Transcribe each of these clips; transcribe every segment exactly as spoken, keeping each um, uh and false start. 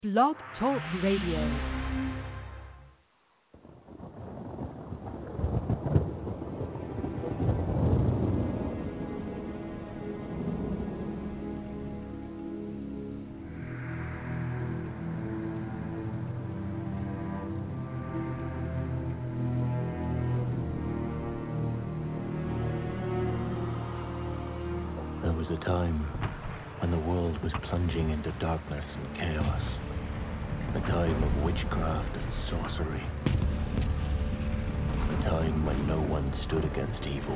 Blog Talk Radio. There was a time when the world was plunging into darkness and chaos, a time of witchcraft and sorcery, a time when no one stood against evil.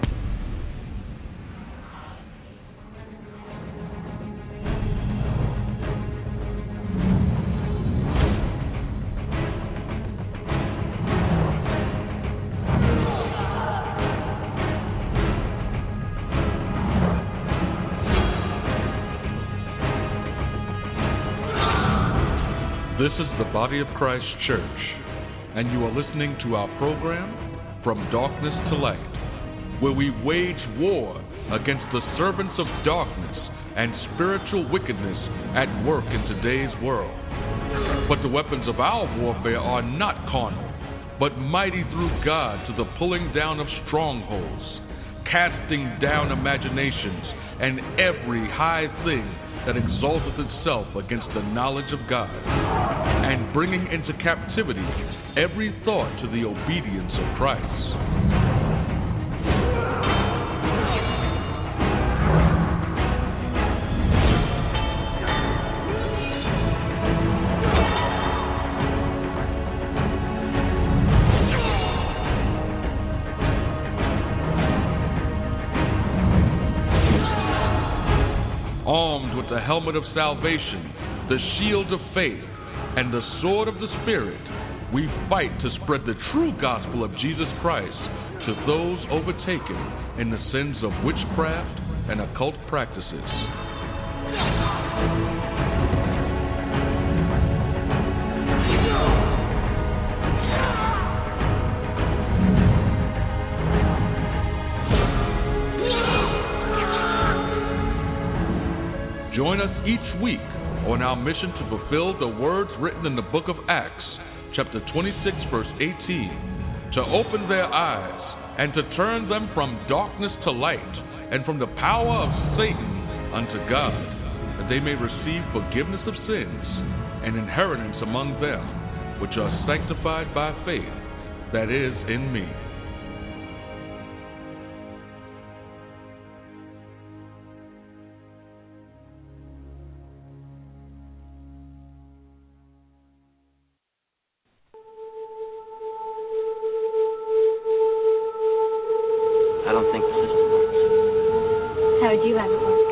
This is the Body of Christ Church, and you are listening to our program, From Darkness to Light, where we wage war against the servants of darkness and spiritual wickedness at work in today's world. But the weapons of our warfare are not carnal, but mighty through God to the pulling down of strongholds, casting down imaginations and every high thing that exalteth itself against the knowledge of God, and bringing into captivity every thought to the obedience of Christ. Armed with the helmet of salvation, the shield of faith, and the sword of the Spirit, we fight to spread the true gospel of Jesus Christ to those overtaken in the sins of witchcraft and occult practices. Join us each week on our mission to fulfill the words written in the book of Acts, chapter twenty-six, verse eighteen, to open their eyes and to turn them from darkness to light and from the power of Satan unto God, that they may receive forgiveness of sins and inheritance among them which are sanctified by faith that is in me. I don't think the system works. How would you have it work?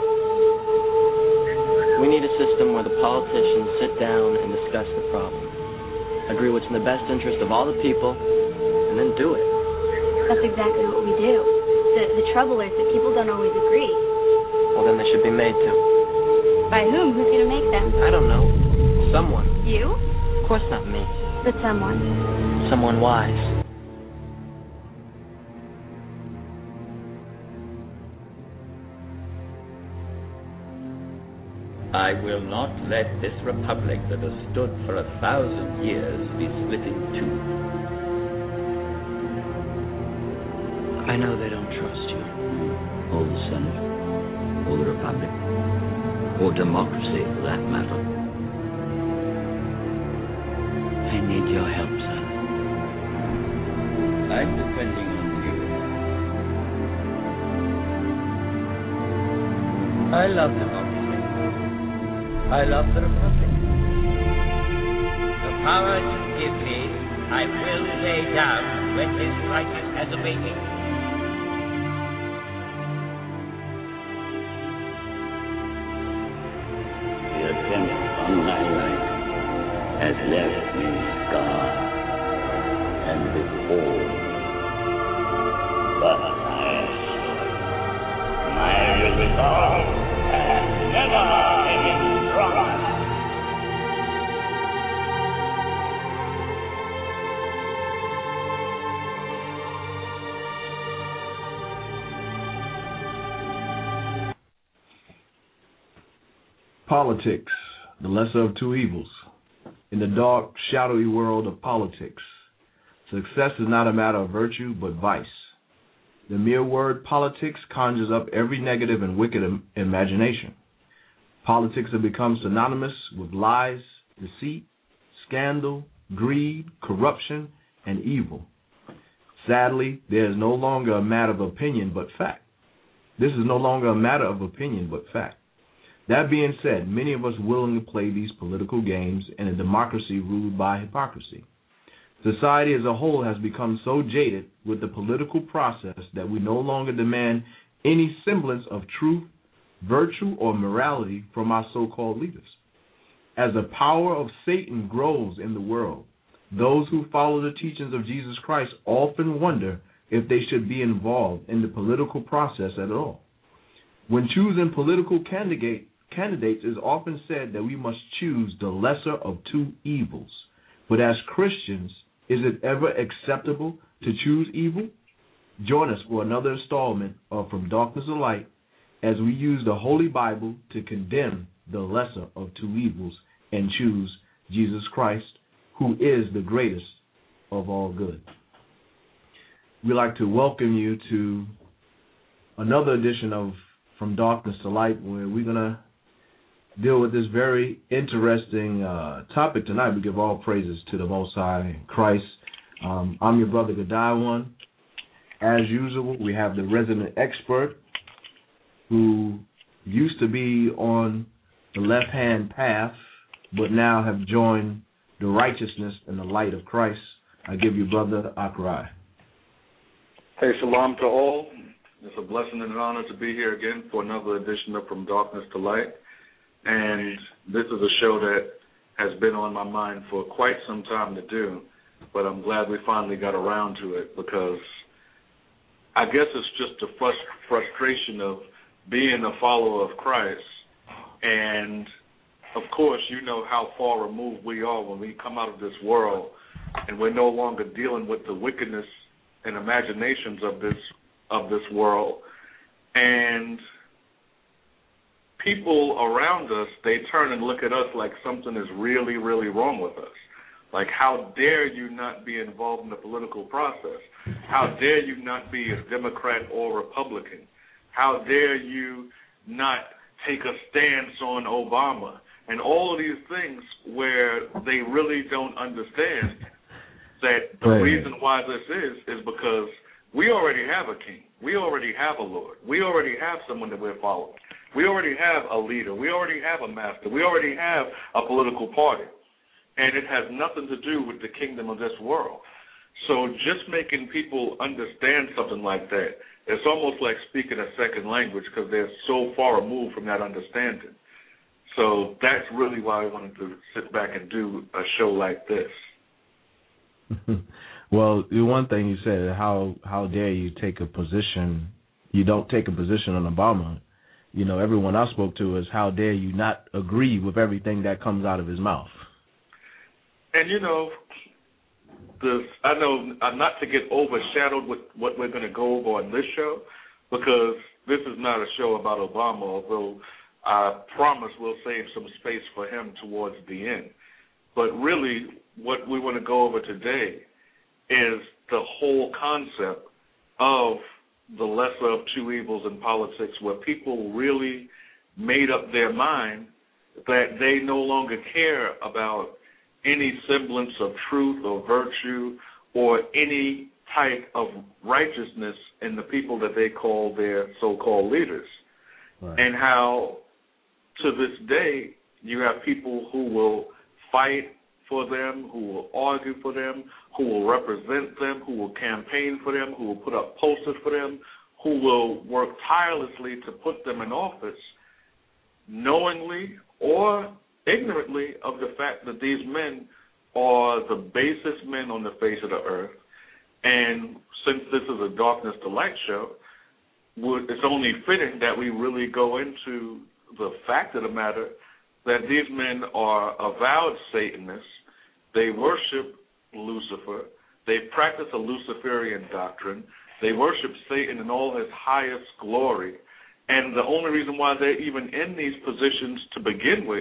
We need a system where the politicians sit down and discuss the problem, agree what's in the best interest of all the people, and then do it. That's exactly what we do. The, the trouble is that people don't always agree. Well, then they should be made to. By whom? Who's going to make them? I don't know. Someone. You? Of course not me. But someone. Someone wise. I will not let this republic that has stood for a thousand years be split in two. I know they don't trust you, or the Senate, or the Republic, or democracy for that matter. I need your help, son. I'm depending on you. I love democracy. I love the Republic. The power you give me, I will lay down when this crisis has abated. The attempt on my life has left me scarred and deformed. But I my resolve has never been stronger. Politics, the lesser of two evils. in the dark, shadowy world of politics. Success is not a matter of virtue, but vice. The mere word politics conjures up every negative and wicked im- imagination. Politics have become synonymous with lies, deceit, scandal, greed, corruption, and evil. Sadly, there is no longer a matter of opinion but fact. This is no longer a matter of opinion but fact. That being said, many of us willingly play these political games in a democracy ruled by hypocrisy. Society as a whole has become so jaded with the political process that we no longer demand any semblance of truth, virtue, or morality from our so-called leaders. As the power of Satan grows in the world, those who follow the teachings of Jesus Christ often wonder if they should be involved in the political process at all. When choosing political candidate, candidates, it's often said that we must choose the lesser of two evils. But as Christians, is it ever acceptable to choose evil? Join us for another installment of From Darkness to Light as we use the Holy Bible to condemn the lesser of two evils and choose Jesus Christ, who is the greatest of all good. We'd like to welcome you to another edition of From Darkness to Light, where we're going to deal with this very interesting uh, topic tonight. We give all praises to the Most High Christ. Um, I'm your brother Gadawan. As usual, we have the resident expert who used to be on the left-hand path, but now have joined the righteousness and the light of Christ. I give you brother Akrai. Hey, shalom to all. It's a blessing and an honor to be here again for another edition of From Darkness to Light. And this is a show that has been on my mind for quite some time to do, but I'm glad we finally got around to it, because I guess it's just the frust- frustration of being a follower of Christ. And, of course, you know how far removed we are when we come out of this world, and we're no longer dealing with the wickedness and imaginations of this of this world. And people around us, they turn and look at us like something is really, really wrong with us. Like, how dare you not be involved in the political process? How dare you not be a Democrat or Republican? How dare you not take a stance on Obama? And all of these things where they really don't understand that the right. reason why this is is because we already have a king. We already have a Lord. We already have someone that we're following. We already have a leader. We already have a master. We already have a political party. And it has nothing to do with the kingdom of this world. So just making people understand something like that, it's almost like speaking a second language, because they're so far removed from that understanding. So that's really why I wanted to sit back and do a show like this. Well, the one thing you said, how how dare you take a position, you don't take a position on Obama. You know, everyone I spoke to is, how dare you not agree with everything that comes out of his mouth. And, you know, this, I know uh, not to get overshadowed with what we're going to go over on this show, because this is not a show about Obama, although I promise we'll save some space for him towards the end. But really, what we want to go over today is the whole concept of the lesser of two evils in politics, where people really made up their mind that they no longer care about any semblance of truth or virtue or any type of righteousness in the people that they call their so-called leaders. Right. And how, to this day, you have people who will fight for them, who will argue for them, who will represent them, who will campaign for them, who will put up posters for them, who will work tirelessly to put them in office, knowingly or ignorantly of the fact that these men are the basest men on the face of the earth. And since this is a Darkness to Light show, it's only fitting that we really go into the fact of the matter that these men are avowed Satanists. They worship Lucifer. They practice a Luciferian doctrine. They worship Satan in all his highest glory. And the only reason why they're even in these positions to begin with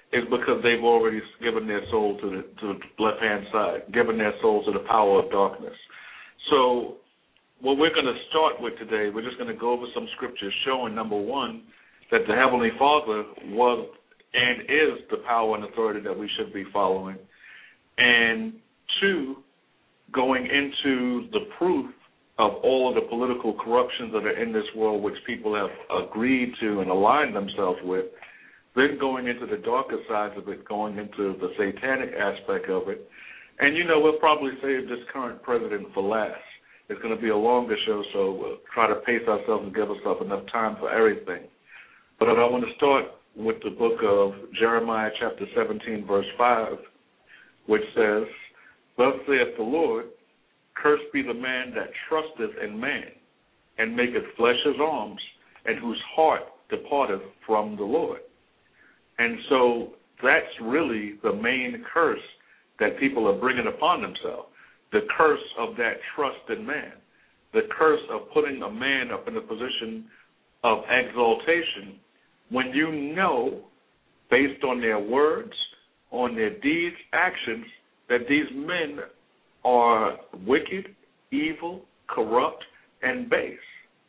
is because they've already given their soul to the, to the left-hand side, given their soul to the power of darkness. So what we're going to start with today, we're just going to go over some scriptures showing, number one, that the Heavenly Father was and is the power and authority that we should be following. And two, going into the proof of all of the political corruptions that are in this world, which people have agreed to and aligned themselves with, then going into the darker sides of it, going into the satanic aspect of it. And, you know, we'll probably save this current president for last. It's going to be a longer show, so we'll try to pace ourselves and give ourselves enough time for everything. But I want to start with the book of Jeremiah chapter seventeen, verse five, which says, "Thus saith the Lord, cursed be the man that trusteth in man, and maketh flesh his arms, and whose heart departeth from the Lord." And so that's really the main curse that people are bringing upon themselves, the curse of that trust in man, the curse of putting a man up in a position of exaltation when you know, based on their words, on their deeds, actions, that these men are wicked, evil, corrupt, and base.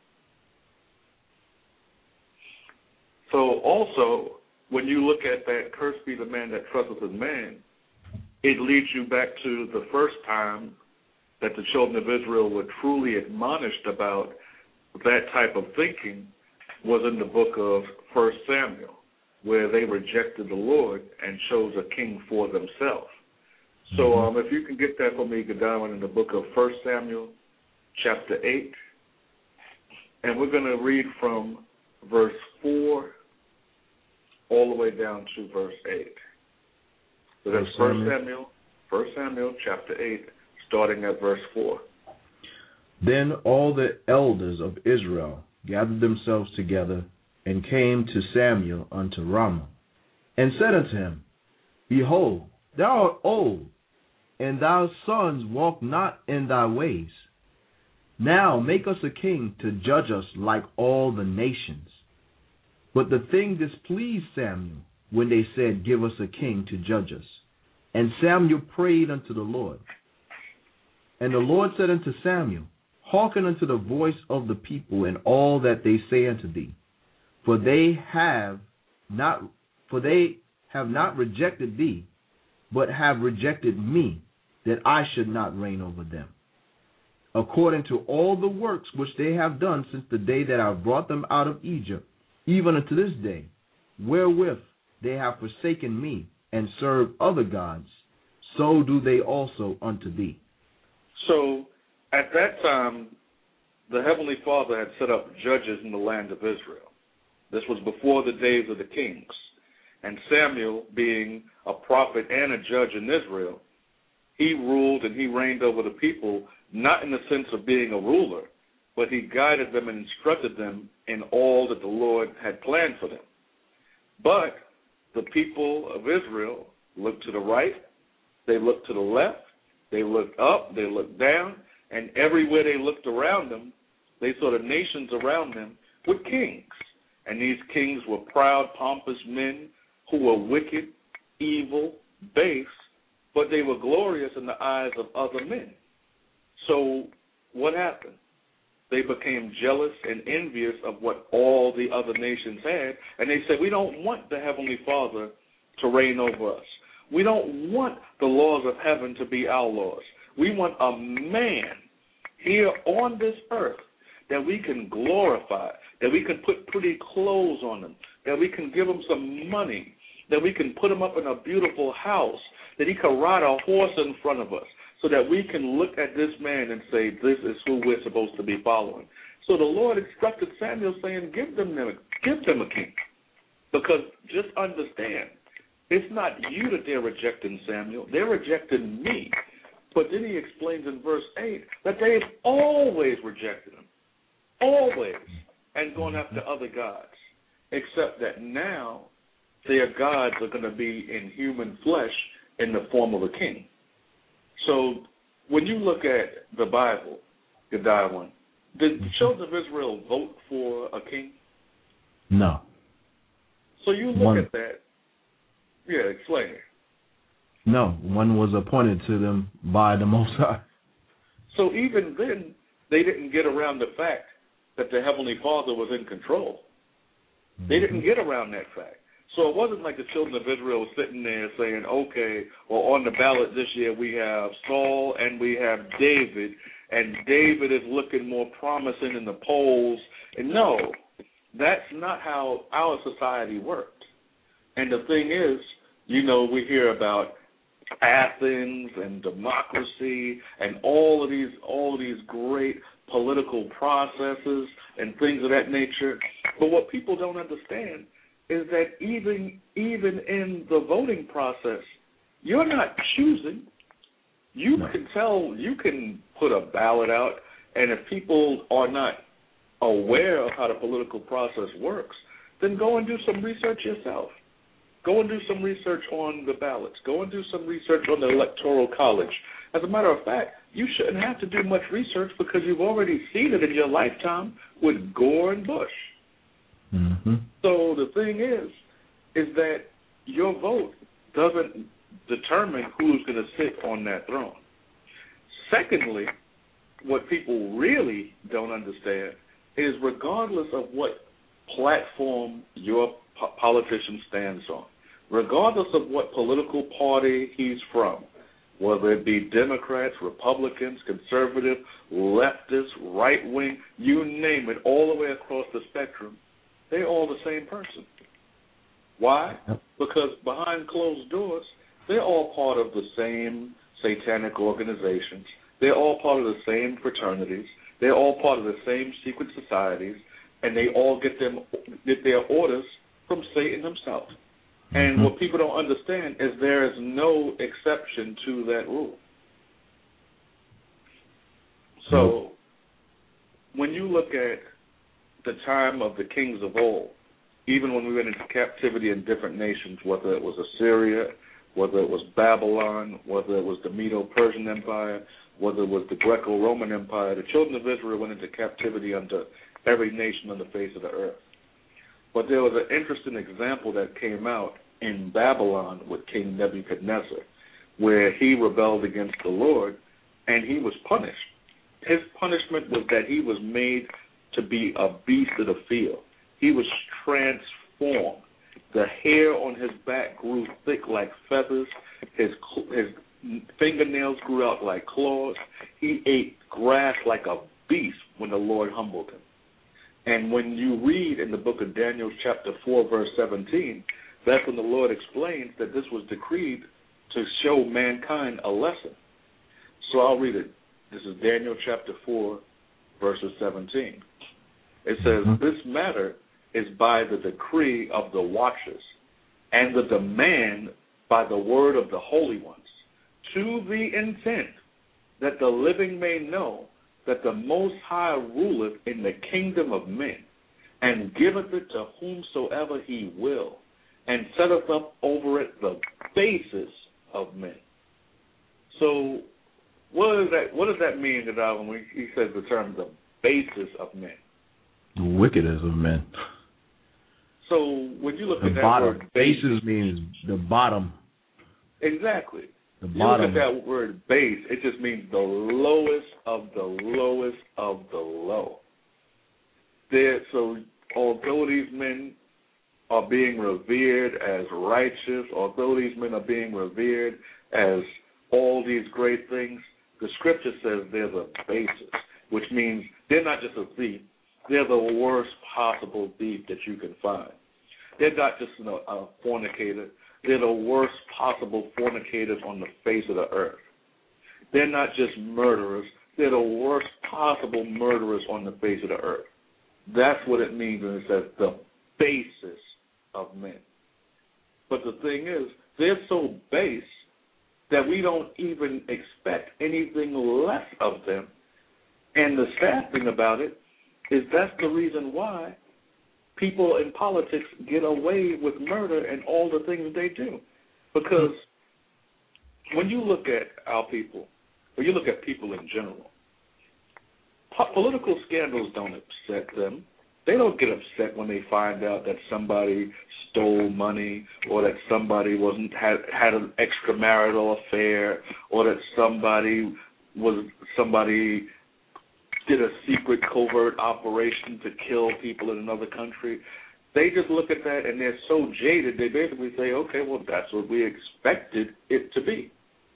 So also, when you look at that, cursed be the man that trusteth in man, it leads you back to the first time that the children of Israel were truly admonished about that type of thinking was in the book of First Samuel, where they rejected the Lord and chose a king for themselves. So um, if you can get that for me, Godwin, in the book of First Samuel, chapter eight, and we're going to read from verse four all the way down to verse eight. So that's First Samuel, First Samuel, chapter eight, starting at verse four. Then all the elders of Israel gathered themselves together and came to Samuel unto Ramah, and said unto him, Behold, thou art old, and thy sons walk not in thy ways. Now make us a king to judge us like all the nations. But the thing displeased Samuel when they said, Give us a king to judge us. And Samuel prayed unto the Lord. And the Lord said unto Samuel, Hearken unto the voice of the people in all that they say unto thee, for they have not for they have not rejected thee, but have rejected me, that I should not reign over them, according to all the works which they have done since the day that I brought them out of Egypt, even unto this day, wherewith they have forsaken me and served other gods, so do they also unto thee. So at that time, the Heavenly Father had set up judges in the land of Israel. This was before the days of the kings. And Samuel, being a prophet and a judge in Israel, he ruled and he reigned over the people, not in the sense of being a ruler, but he guided them and instructed them in all that the Lord had planned for them. But the people of Israel looked to the right, they looked to the left, they looked up, they looked down, and everywhere they looked around them, they saw the nations around them with kings. And these kings were proud, pompous men who were wicked, evil, base, but they were glorious in the eyes of other men. So what happened? They became jealous and envious of what all the other nations had, and they said, we don't want the Heavenly Father to reign over us. We don't want the laws of heaven to be our laws. We want a man here on this earth that we can glorify, that we can put pretty clothes on him, that we can give him some money, that we can put him up in a beautiful house, that he can ride a horse in front of us, so that we can look at this man and say, this is who we're supposed to be following. So the Lord instructed Samuel saying, give them, give them a king. Because just understand, it's not you that they're rejecting, Samuel. They're rejecting me. But then he explains in verse eight that they've always rejected him. Always. And gone after other gods. Except that now their gods are going to be in human flesh in the form of a king. So when you look at the Bible, Godwin, did the children of Israel vote for a king? No. So you look One. at that. Yeah, explain it. No, one was appointed to them by the Most High. So even then, they didn't get around the fact that the Heavenly Father was in control. Mm-hmm. They didn't get around that fact. So it wasn't like the children of Israel were sitting there saying, okay, well, on the ballot this year we have Saul and we have David, and David is looking more promising in the polls. And no, that's not how our society worked. And the thing is, you know, we hear about Athens and democracy and all of these all of these great political processes and things of that nature. But what people don't understand is that even even in the voting process, you're not choosing. You no. can tell, you can put a ballot out, and if people are not aware of how the political process works, then go and do some research yourself. Go and do some research on the ballots. Go and do some research on the Electoral College. As a matter of fact, you shouldn't have to do much research because you've already seen it in your lifetime with Gore and Bush. Mm-hmm. So the thing is, is that your vote doesn't determine who's going to sit on that throne. Secondly, what people really don't understand is regardless of what platform your po- politician stands on, regardless of what political party he's from, whether it be Democrats, Republicans, conservative, leftist, right-wing, you name it, all the way across the spectrum, they're all the same person. Why? Because behind closed doors, they're all part of the same satanic organizations. They're all part of the same fraternities. They're all part of the same secret societies, and they all get them get their orders from Satan himself. And mm-hmm. what people don't understand is there is no exception to that rule. So mm-hmm. when you look at the time of the kings of old, even when we went into captivity in different nations, whether it was Assyria, whether it was Babylon, whether it was the Medo-Persian Empire, whether it was the Greco-Roman Empire, the children of Israel went into captivity under every nation on the face of the earth. But there was an interesting example that came out in Babylon with King Nebuchadnezzar, where he rebelled against the Lord, and he was punished. His punishment was that he was made to be a beast of the field. He was transformed. The hair on his back grew thick like feathers. His his fingernails grew out like claws. He ate grass like a beast when the Lord humbled him. And when you read in the book of Daniel chapter four, verse seventeen, that's when the Lord explains that this was decreed to show mankind a lesson. So I'll read it. This is Daniel chapter four, verses seventeen. It says, mm-hmm. This matter is by the decree of the watchers and the demand by the word of the holy ones, to the intent that the living may know that the Most High ruleth in the kingdom of men, and giveth it to whomsoever he will, and setteth up over it the basis of men. So what does that what does that mean, that when he says the term the basis of men? The wickedness of men. So when you look the at that bottom. word basis, basis means the bottom. Exactly. The you bottom. look at that word base, it just means the lowest of the lowest of the low. There, so although these men are being revered as righteous, although these men are being revered as all these great things, the scripture says they're the basis, which means they're not just a thief, they're the worst possible thief that you can find. They're not just you know, a fornicator. They're the worst possible fornicators on the face of the earth. They're not just murderers. They're the worst possible murderers on the face of the earth. That's what it means when it says the basis of men. But the thing is, they're so base that we don't even expect anything less of them. And the sad thing about it is that's the reason why people in politics get away with murder and all the things they do. Because when you look at our people, when you look at people in general, po- political scandals don't upset them. They don't get upset when they find out that somebody stole money, or that somebody wasn't had had an extramarital affair, or that somebody was somebody did a secret covert operation to kill people in another country. They just look at that and they're so jaded, they basically say, okay, well, that's what we expected it to be.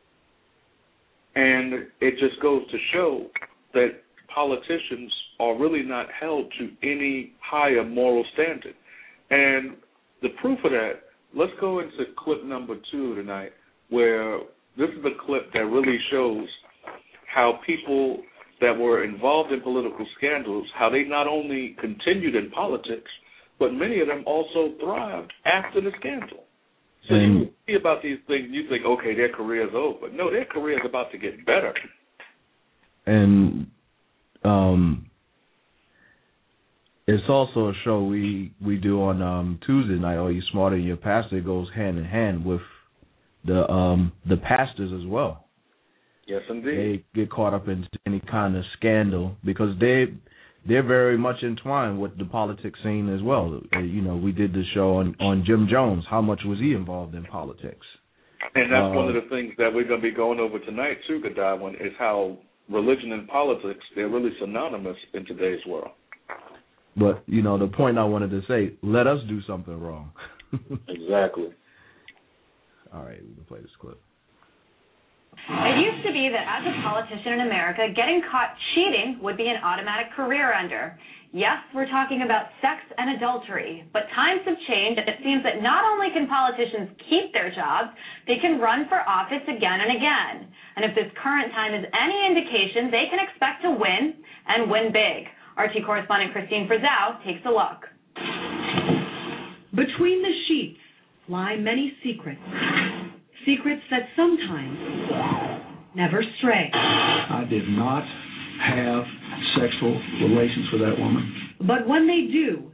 And it just goes to show that politicians are really not held to any higher moral standard. And the proof of that, let's go into clip number two tonight, where this is a clip that really shows how people that were involved in political scandals, how they not only continued in politics, but many of them also thrived after the scandal. So and you see about these things, you think, okay, their career's over. No, their career's about to get better. And um, it's also a show we, we do on um, Tuesday night, Are You Smarter Than Your Pastor? It goes hand in hand with the um, the pastors as well. Yes, indeed. They get caught up in any kind of scandal because they they're very much entwined with the politics scene as well. You know, we did the show on, on Jim Jones. How much was he involved in politics? And that's uh, one of the things that we're going to be going over tonight too, Godwin, is how religion and politics, they're really synonymous in today's world. But, you know, the point I wanted to say, let us do something wrong. Exactly. All right, we can play this clip. It used to be that as a politician in America, getting caught cheating would be an automatic career ender. Yes, we're talking about sex and adultery, but times have changed, and it seems that not only can politicians keep their jobs, they can run for office again and again. And if this current time is any indication, they can expect to win, and win big. R T correspondent Christine Frizzell takes a look. Between the sheets lie many secrets. Secrets that sometimes never stray. I did not have sexual relations with that woman. But when they do,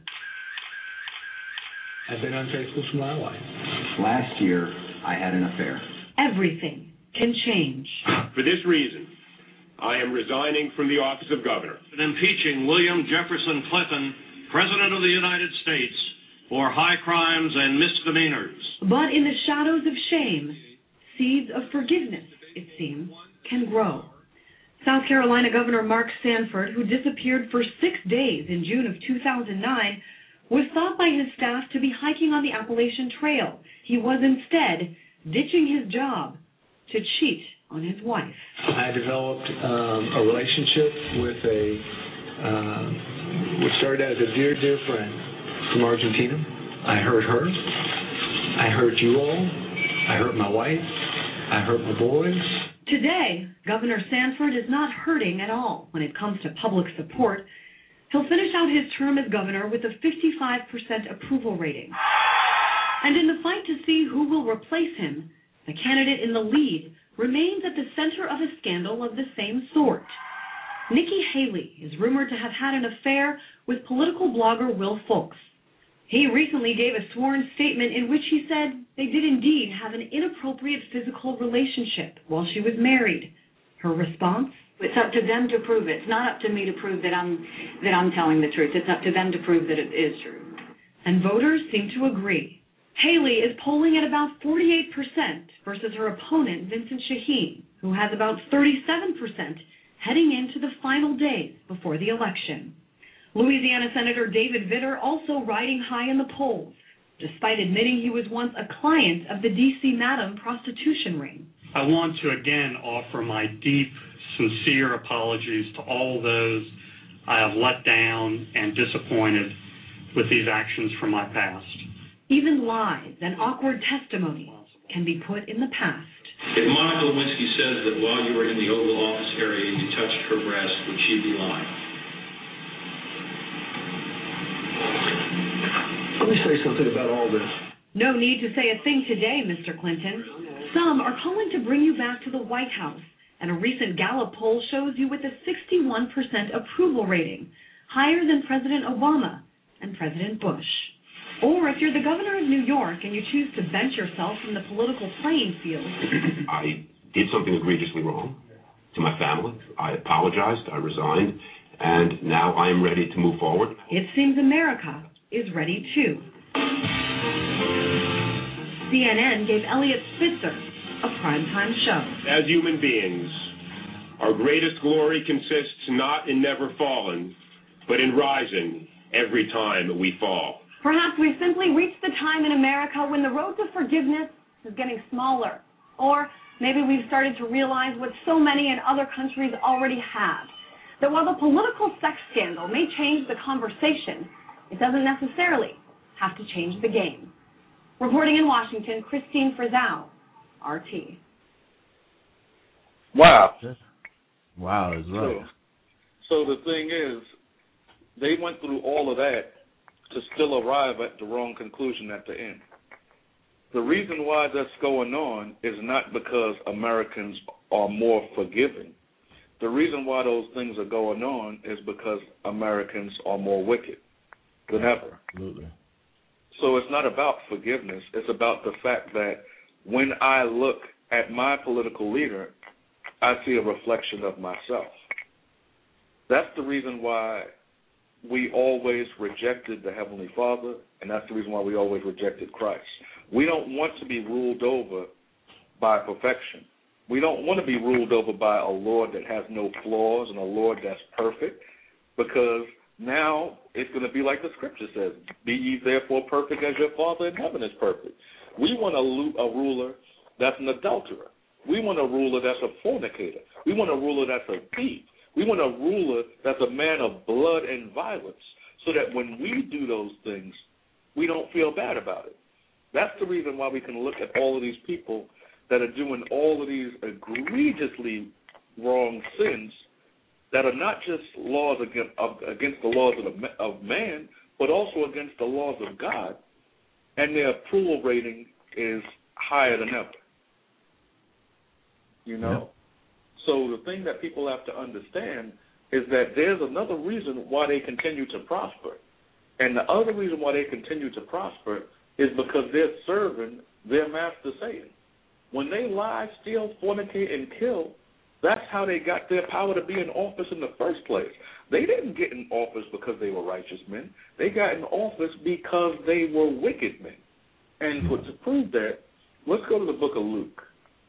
I've been unfaithful to my wife. Last year, I had an affair. Everything can change. For this reason, I am resigning from the office of governor. And impeaching William Jefferson Clinton, President of the United States, for high crimes and misdemeanors. But in the shadows of shame, seeds of forgiveness, it seems, can grow. South Carolina Governor Mark Sanford, who disappeared for six days in June of two thousand nine, was thought by his staff to be hiking on the Appalachian Trail. He was instead ditching his job to cheat on his wife. I developed um, a relationship with a, uh, what started out as a dear, dear friend from Argentina. I hurt her. I hurt you all. I hurt my wife. I hurt my boys. Today, Governor Sanford is not hurting at all when it comes to public support. He'll finish out his term as governor with a fifty-five percent approval rating. And in the fight to see who will replace him, the candidate in the lead remains at the center of a scandal of the same sort. Nikki Haley is rumored to have had an affair with political blogger Will Folks. He recently gave a sworn statement in which he said they did indeed have an inappropriate physical relationship while she was married. Her response? It's up to them to prove it. It's not up to me to prove that I'm that I'm telling the truth. It's up to them to prove that it is true. And voters seem to agree. Haley is polling at about forty-eight percent versus her opponent, Vincent Shaheen, who has about thirty-seven percent heading into the final days before the election. Louisiana Senator David Vitter also riding high in the polls, despite admitting he was once a client of the D C Madam prostitution ring. I want to again offer my deep, sincere apologies to all those I have let down and disappointed with these actions from my past. Even lies and awkward testimony can be put in the past. If Monica Lewinsky says that while you were in the Oval Office area you touched her breast, would she be lying? Let me say something about all this. No need to say a thing today, Mister Clinton. Some are calling to bring you back to the White House, and a recent Gallup poll shows you with a sixty-one percent approval rating, higher than President Obama and President Bush. Or if you're the governor of New York and you choose to bench yourself from the political playing field. I did something egregiously wrong to my family. I apologized. I resigned. And now I am ready to move forward. It seems America is ready too. C N N gave Eliot Spitzer a primetime show. As human beings, our greatest glory consists not in never falling, but in rising every time we fall. Perhaps we've simply reached the time in America when the road to forgiveness is getting smaller. Or maybe we've started to realize what so many in other countries already have, that while the political sex scandal may change the conversation, it doesn't necessarily have to change the game. Reporting in Washington, Christine Frizzell, R T. Wow. Wow, is right. So, so the thing is, they went through all of that to still arrive at the wrong conclusion at the end. The reason why that's going on is not because Americans are more forgiving. The reason why those things are going on is because Americans are more wicked than ever. Absolutely. So it's not about forgiveness. It's about the fact that when I look at my political leader, I see a reflection of myself. That's the reason why we always rejected the Heavenly Father, and that's the reason why we always rejected Christ. We don't want to be ruled over by perfection. We don't want to be ruled over by a Lord that has no flaws and a Lord that's perfect, because now it's going to be like the Scripture says, be ye therefore perfect as your Father in heaven is perfect. We want a, a ruler that's an adulterer. We want a ruler that's a fornicator. We want a ruler that's a thief. We want a ruler that's a man of blood and violence, so that when we do those things, we don't feel bad about it. That's the reason why we can look at all of these people that are doing all of these egregiously wrong sins that are not just laws against, against the laws of, the, of man, but also against the laws of God, and their approval rating is higher than ever. You know? Yep. So the thing that people have to understand is that there's another reason why they continue to prosper. And the other reason why they continue to prosper is because they're serving their master Satan. When they lie, steal, fornicate, and kill, that's how they got their power to be in office in the first place. They didn't get in office because they were righteous men. They got in office because they were wicked men. And mm-hmm. to prove that, let's go to the book of Luke.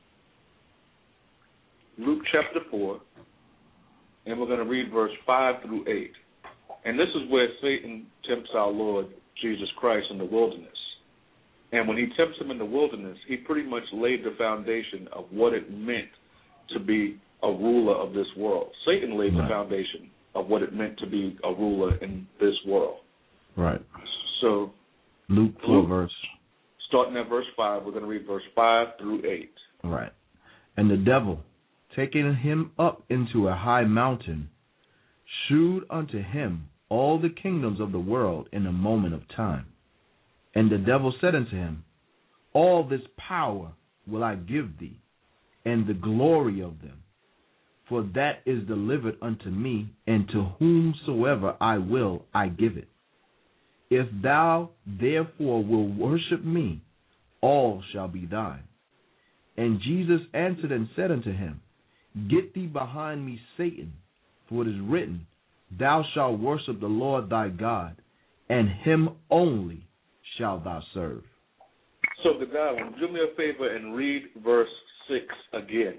Luke chapter four, and we're going to read verse five through eight. And this is where Satan tempts our Lord Jesus Christ in the wilderness. And when he tempts him in the wilderness, he pretty much laid the foundation of what it meant to be a ruler of this world. Satan laid right. the foundation of what it meant to be a ruler in this world. Right. So, Luke four, Luke, verse. Starting at verse five, we're going to read verse five through eight. Right. And the devil, taking him up into a high mountain, shewed unto him all the kingdoms of the world in a moment of time. And the devil said unto him, all this power will I give thee, and the glory of them. For that is delivered unto me, and to whomsoever I will I give it. If thou therefore wilt worship me, all shall be thine. And Jesus answered and said unto him, get thee behind me, Satan, for it is written, thou shalt worship the Lord thy God, and him only shalt thou serve. So, Godwin, do me a favor and read verse six again.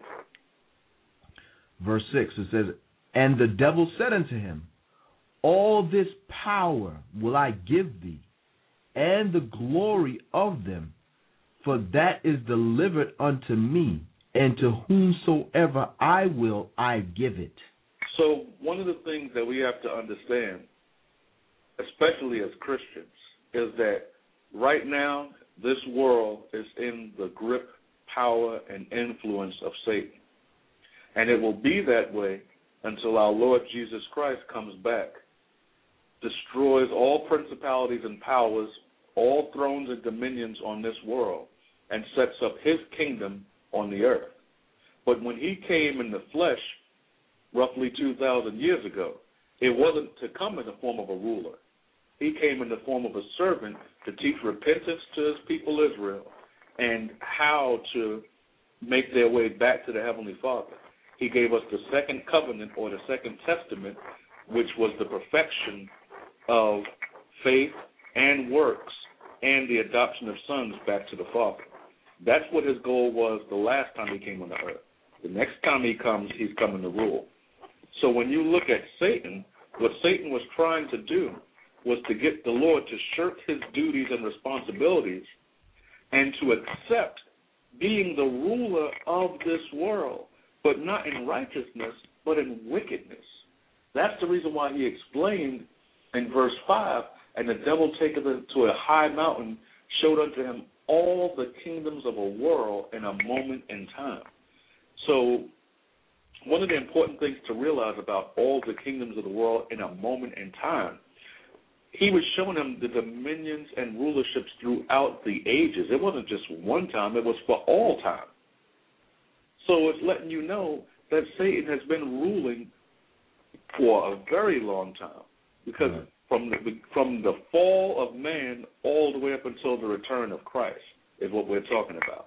Verse six, it says, and the devil said unto him, all this power will I give thee, and the glory of them, for that is delivered unto me, and to whomsoever I will I give it. So one of the things that we have to understand, especially as Christians, is that right now this world is in the grip, power, and influence of Satan. And it will be that way until our Lord Jesus Christ comes back, destroys all principalities and powers, all thrones and dominions on this world, and sets up his kingdom on the earth. But when he came in the flesh, roughly two thousand years ago, it wasn't to come in the form of a ruler. He came in the form of a servant to teach repentance to his people Israel and how to make their way back to the Heavenly Father. He gave us the second covenant or the second testament which was the perfection of faith and works and the adoption of sons back to the Father. That's what his goal was the last time he came on the earth. The next time he comes, he's coming to rule. So when you look at Satan, what Satan was trying to do was to get the Lord to shirk his duties and responsibilities and to accept being the ruler of this world, but not in righteousness, but in wickedness. That's the reason why he explained in verse five, and the devil taketh him to a high mountain, showed unto him all the kingdoms of a world in a moment in time. So one of the important things to realize about all the kingdoms of the world in a moment in time, he was showing him the dominions and rulerships throughout the ages. It wasn't just one time, it was for all time. So it's letting you know that Satan has been ruling for a very long time, because mm-hmm. from the from the fall of man all the way up until the return of Christ is what we're talking about.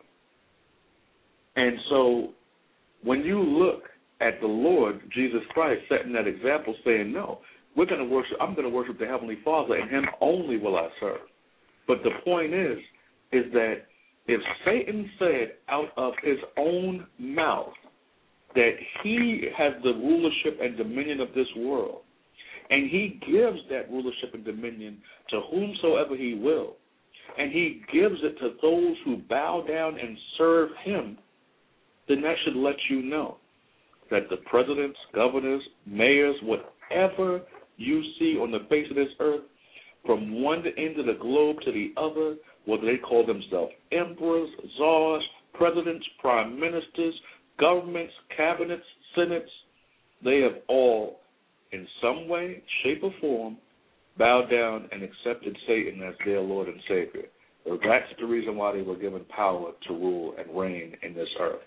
And so when you look at the Lord Jesus Christ setting that example, saying, no, we're going to worship, I'm going to worship the Heavenly Father, and him only will I serve. But the point is, is that if Satan said out of his own mouth that he has the rulership and dominion of this world, and he gives that rulership and dominion to whomsoever he will, and he gives it to those who bow down and serve him, then that should let you know that the presidents, governors, mayors, whatever you see on the face of this earth, from one end of the globe to the other, whether they call themselves emperors, czars, presidents, prime ministers, governments, cabinets, senates, they have all, in some way, shape, or form, bowed down and accepted Satan as their Lord and Savior. So that's the reason why they were given power to rule and reign in this earth.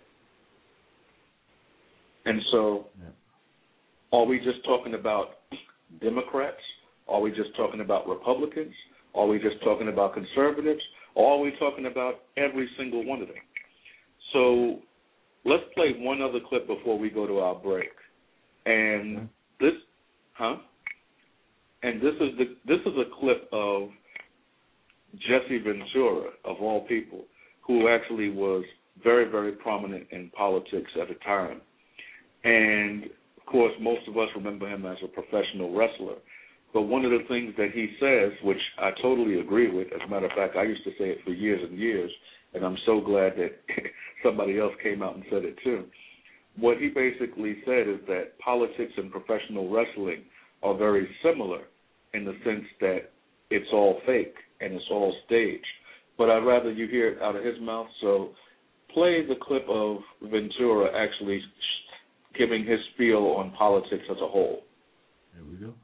And so, are we just talking about Democrats? Are we just talking about Republicans? Are we just talking about conservatives? Or are we talking about every single one of them? So let's play one other clip before we go to our break. And this, huh? And this is the this is a clip of Jesse Ventura, of all people, who actually was very, very prominent in politics at the time. And, of course, most of us remember him as a professional wrestler. But one of the things that he says, which I totally agree with, as a matter of fact, I used to say it for years and years, and I'm so glad that somebody else came out and said it too. What he basically said is that politics and professional wrestling are very similar in the sense that it's all fake and it's all staged. But I'd rather you hear it out of his mouth, so play the clip of Ventura actually giving his spiel on politics as a whole. There we go.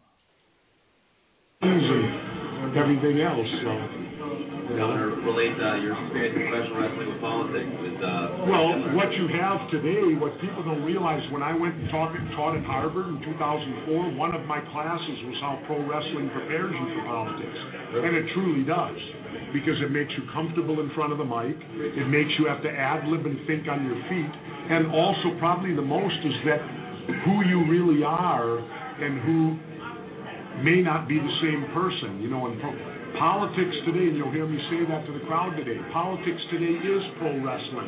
And everything else. So, you know, to relate uh, your experience in professional wrestling with politics. With, uh, well, what you have today, what people don't realize, when I went and taught, taught at Harvard in two thousand four, one of my classes was how pro wrestling prepares you for politics. And it truly does, because it makes you comfortable in front of the mic. It makes you have to ad-lib and think on your feet. And also, probably the most, is that who you really are and who may not be the same person. You know, in pro- politics today, and you'll hear me say that to the crowd today, politics today is pro wrestling.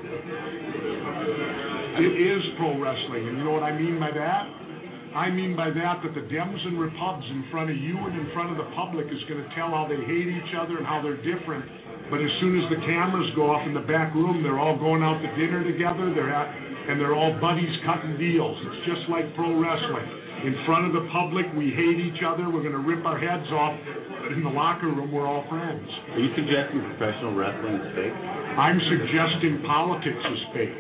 It is pro wrestling. And you know what I mean by that? I mean by that that the Dems and Repubs in front of you and in front of the public is going to tell how they hate each other and how they're different. But as soon as the cameras go off in the back room, they're all going out to dinner together. They're at, and they're all buddies cutting deals. It's just like pro wrestling. In front of the public, we hate each other. We're going to rip our heads off. But in the locker room, we're all friends. Are you suggesting professional wrestling is fake? I'm suggesting politics is fake.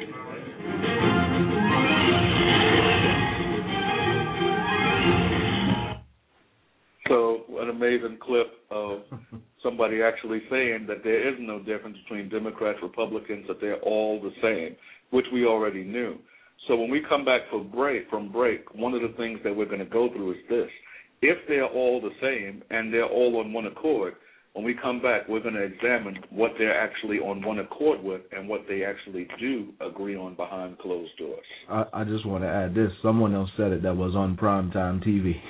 So, an amazing clip of somebody actually saying that there is no difference between Democrats, Republicans, that they're all the same, which we already knew. So when we come back for break, from break, one of the things that we're going to go through is this. If they're all the same and they're all on one accord, When we come back, we're going to examine what they're actually on one accord with and what they actually do agree on behind closed doors. I, I just want to add this. Someone else said it that was on primetime T V.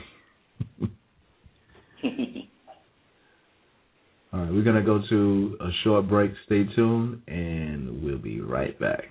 All right, we're going to go to a short break. Stay tuned, and we'll be right back.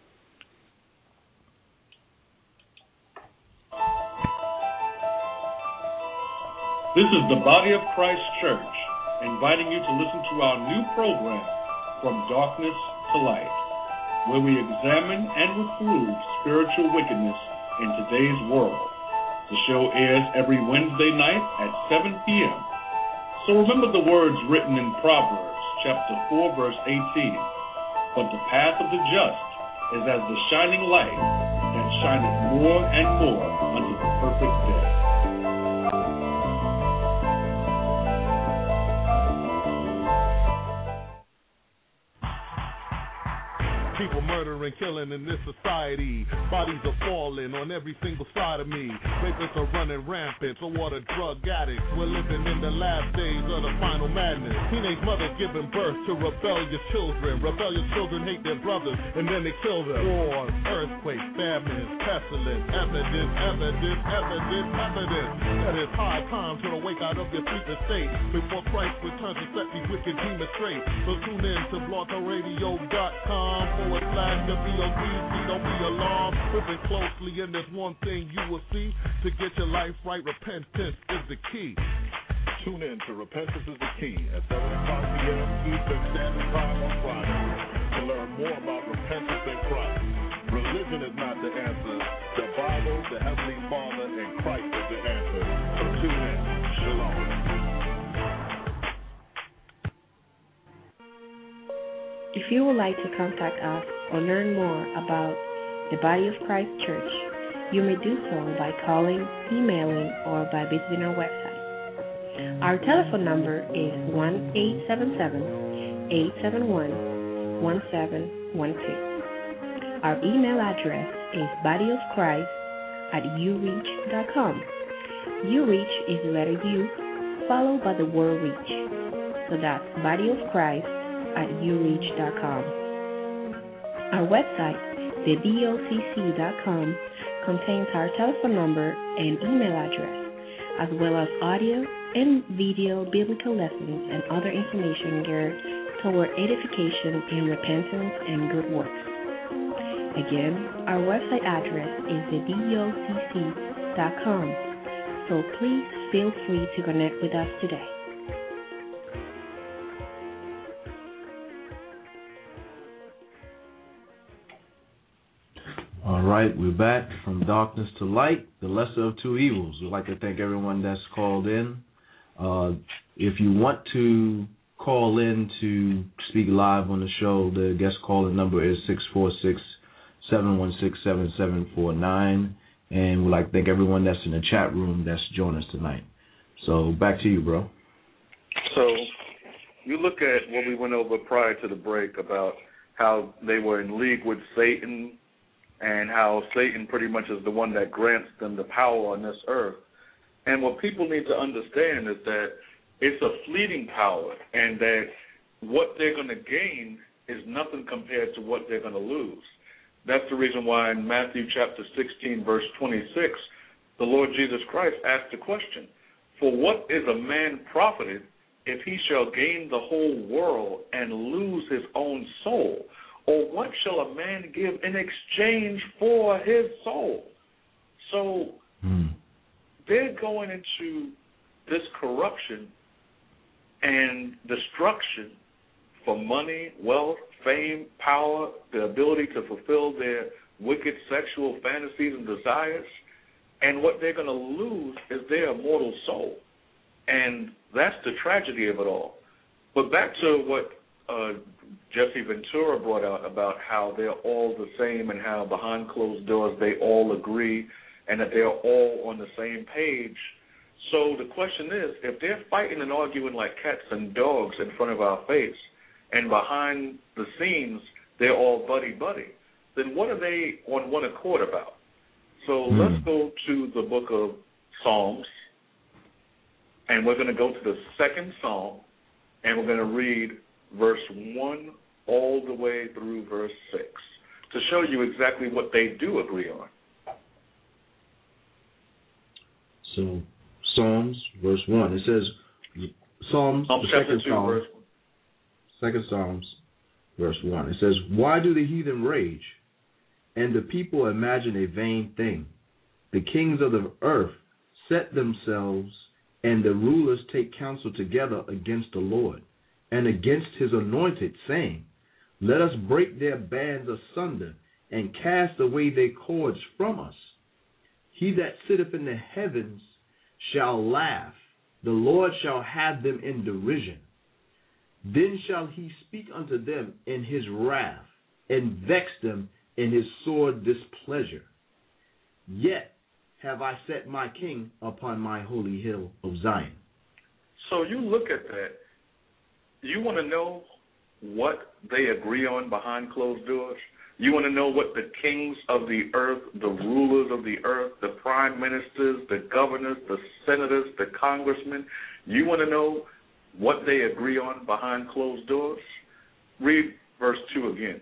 This is the Body of Christ Church, inviting you to listen to our new program, From Darkness to Light, where we examine and reprove spiritual wickedness in today's world. The show airs every Wednesday night at seven p.m. So remember the words written in Proverbs chapter four, verse eighteen. But the path of the just is as the shining light that shineth more and more unto the perfect day. People murdering, killing in this society. Bodies are falling on every single side of me. Rapists are running rampant, so what a drug addicts. We're living in the last days of the final madness. Teenage mothers giving birth to rebellious children. Rebellious children hate their brothers, and then they kill them. Wars, earthquakes, famines, pestilence. Evidence, evidence, evidence, evidence. That it's high time to awake out of your sleeping state before Christ returns to set these wicked demons straight. So tune in to blog talk radio dot com. Forward slash W O D C, don't be alarmed. Listen closely, and there's one thing you will see. To get your life right, repentance is the key. Tune in to Repentance is the Key at seven o'clock p.m. Eastern Standard Time on Friday to learn more about repentance in Christ. Religion is not the answer. The Bible, the Heavenly Father, and Christ is the answer. So tune in. Shalom. If you would like to contact us or learn more about the Body of Christ Church, you may do so by calling, emailing, or by visiting our website. Our telephone number is one eight seven seven, eight seven one, one seven one two. Our email address is bodyofchrist at ureach dot com. Ureach is the letter U followed by the word reach. So that's bodyofchrist at ureach dot com. Our website, the B O C C dot com, contains our telephone number and email address, as well as audio and video biblical lessons and other information geared toward edification in repentance and good works. Again, our website address is the B O C C dot com, so please feel free to connect with us today. All right, we're back from darkness to light, the lesser of two evils. We'd like to thank everyone that's called in. Uh, if you want to call in to speak live on the show, the guest calling number is six four six, seven one six, seven seven four nine. And we'd like to thank everyone that's in the chat room that's joined us tonight. So back to you, bro. So you look at what we went over prior to the break about how they were in league with Satan, and how Satan pretty much is the one that grants them the power on this earth. And what people need to understand is that it's a fleeting power, and that what they're going to gain is nothing compared to what they're going to lose. That's the reason why in Matthew chapter sixteen, verse twenty-six, the Lord Jesus Christ asked the question, "For what is a man profited if he shall gain the whole world and lose his own soul? Or what shall a man give in exchange for his soul?" So mm. they're going into this corruption and destruction for money, wealth, fame, power, the ability to fulfill their wicked sexual fantasies and desires. And what they're going to lose is their immortal soul. And that's the tragedy of it all. But back to what uh, Jesse Ventura brought out about how they're all the same and how behind closed doors they all agree and that they're all on the same page. So the question is, if they're fighting and arguing like cats and dogs in front of our face and behind the scenes they're all buddy-buddy, then what are they on one accord about? So mm. let's go to the book of Psalms, and we're going to go to the second Psalm, and we're going to read verse one all the way through verse six to show you exactly what they do agree on. So, Psalms, verse one. It says, Psalms, Psalm the chapter second two, Psalm, verse one. Second Psalms, verse one. It says, why do the heathen rage, and the people imagine a vain thing? The kings of the earth set themselves, and the rulers take counsel together against the Lord, and against his anointed, saying, let us break their bands asunder, and cast away their cords from us. He that sitteth in the heavens shall laugh, the Lord shall have them in derision. Then shall he speak unto them in his wrath, and vex them in his sore displeasure. Yet have I set my king upon my holy hill of Zion. So you look at that. You want to know what they agree on behind closed doors? You want to know what the kings of the earth, the rulers of the earth, the prime ministers, the governors, the senators, the congressmen, you want to know what they agree on behind closed doors? Read verse two again.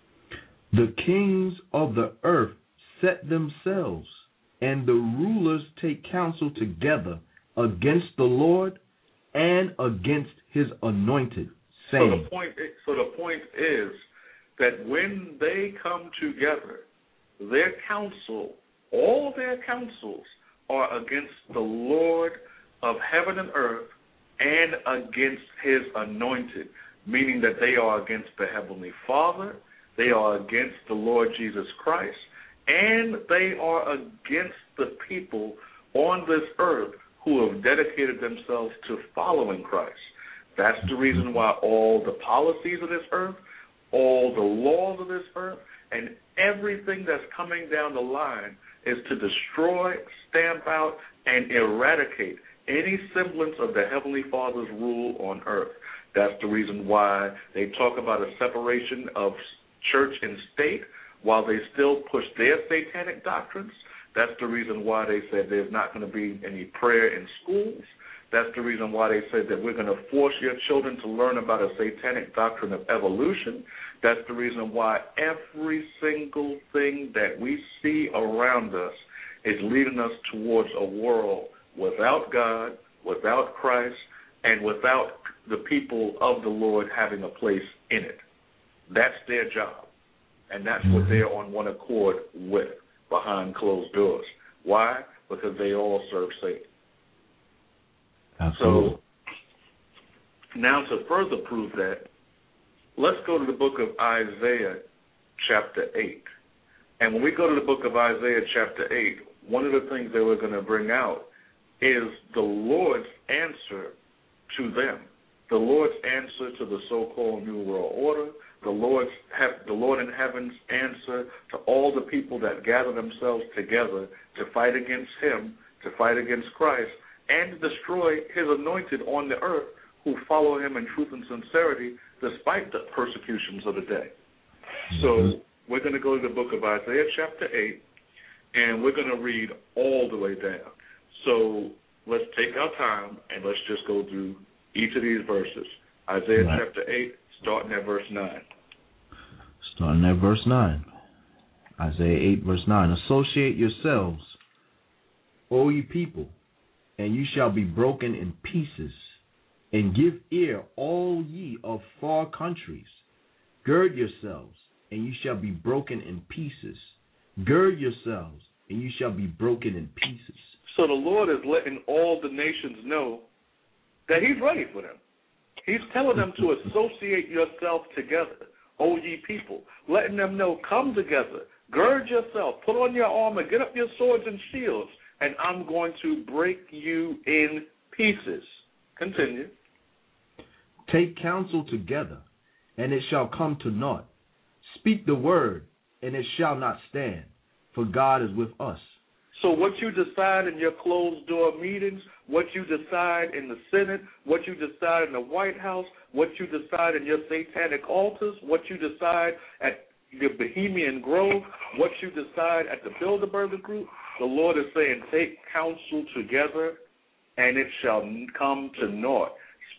The kings of the earth set themselves, and the rulers take counsel together against the Lord and against his anointed, saying. So the point, so the point is that when they come together, their counsel, all their counsels are against the Lord of heaven and earth and against his anointed, meaning that they are against the Heavenly Father, they are against the Lord Jesus Christ, and they are against the people on this earth who have dedicated themselves to following Christ. That's the reason why all the policies of this earth, all the laws of this earth, and everything that's coming down the line is to destroy, stamp out, and eradicate any semblance of the Heavenly Father's rule on earth. That's the reason why they talk about a separation of church and state while they still push their satanic doctrines. That's the reason why they said there's not going to be any prayer in schools. That's the reason why they said that we're going to force your children to learn about a satanic doctrine of evolution. That's the reason why every single thing that we see around us is leading us towards a world without God, without Christ, and without the people of the Lord having a place in it. That's their job, and that's what they're on one accord with behind closed doors. Why? Because they all serve Satan. Absolutely. So now to further prove that, let's go to the book of Isaiah chapter eight. And when we go to the book of Isaiah chapter eight, one of the things that we're going to bring out is the Lord's answer to them, the Lord's answer to the so-called New World Order, the Lord's the Lord in heaven's answer to all the people that gather themselves together to fight against him, to fight against Christ, and to destroy his anointed on the earth who follow him in truth and sincerity despite the persecutions of the day. So mm-hmm. we're going to go to the book of Isaiah chapter eight, and we're going to read all the way down. So let's take our time and let's just go through each of these verses. Isaiah right. chapter eight, starting at verse nine. Starting at verse nine. Isaiah eight, verse nine. Associate yourselves, O ye people, and you shall be broken in pieces, and give ear, all ye of far countries. Gird yourselves, and you shall be broken in pieces. Gird yourselves, and you shall be broken in pieces. So the Lord is letting all the nations know that he's ready for them. He's telling them to associate yourself together, O ye people, letting them know, come together, gird yourself, put on your armor, get up your swords and shields, and I'm going to break you in pieces. Continue. Take counsel together, and it shall come to naught. Speak the word, and it shall not stand, for God is with us. So what you decide in your closed-door meetings, what you decide in the Senate, what you decide in the White House, what you decide in your satanic altars, what you decide at the Bohemian Grove, what you decide at the Bilderberger Group, the Lord is saying, take counsel together, and it shall come to naught.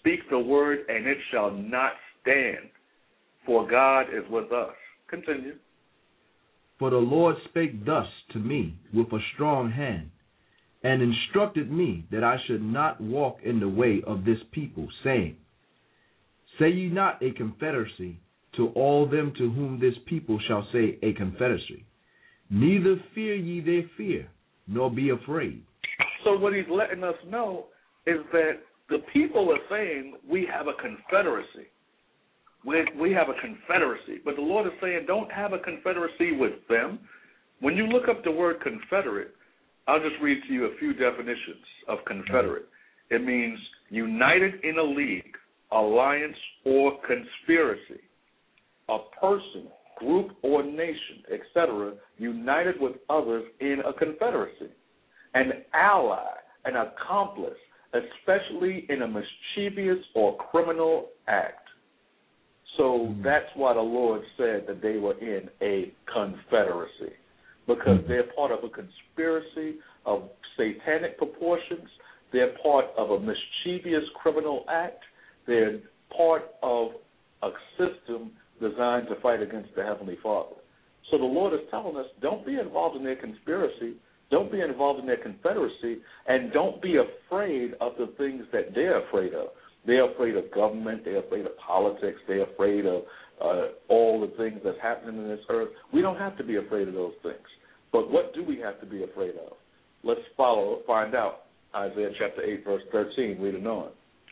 Speak the word, and it shall not stand, for God is with us. Continue. For the Lord spake thus to me with a strong hand, and instructed me that I should not walk in the way of this people, saying, Say ye not a confederacy to all them to whom this people shall say a confederacy. Neither fear ye their fear, nor be afraid. So what he's letting us know is that the people are saying we have a confederacy. We, we have a confederacy. But the Lord is saying don't have a confederacy with them. When you look up the word confederate, I'll just read to you a few definitions of confederate. It means united in a league, alliance, or conspiracy. A person, group, or nation, et cetera, united with others in a confederacy. An ally, an accomplice, especially in a mischievous or criminal act. So mm-hmm. that's why the Lord said that they were in a confederacy, because mm-hmm. they're part of a conspiracy of satanic proportions. They're part of a mischievous criminal act. They're part of a system designed to fight against the Heavenly Father. So the Lord is telling us, don't be involved in their conspiracy, don't be involved in their confederacy, and don't be afraid of the things that they're afraid of. They're afraid of government, they're afraid of politics, they're afraid of uh, all the things that's happening in this earth. We don't have to be afraid of those things. But what do we have to be afraid of? Let's follow, find out. Isaiah chapter eight, verse thirteen, reading on.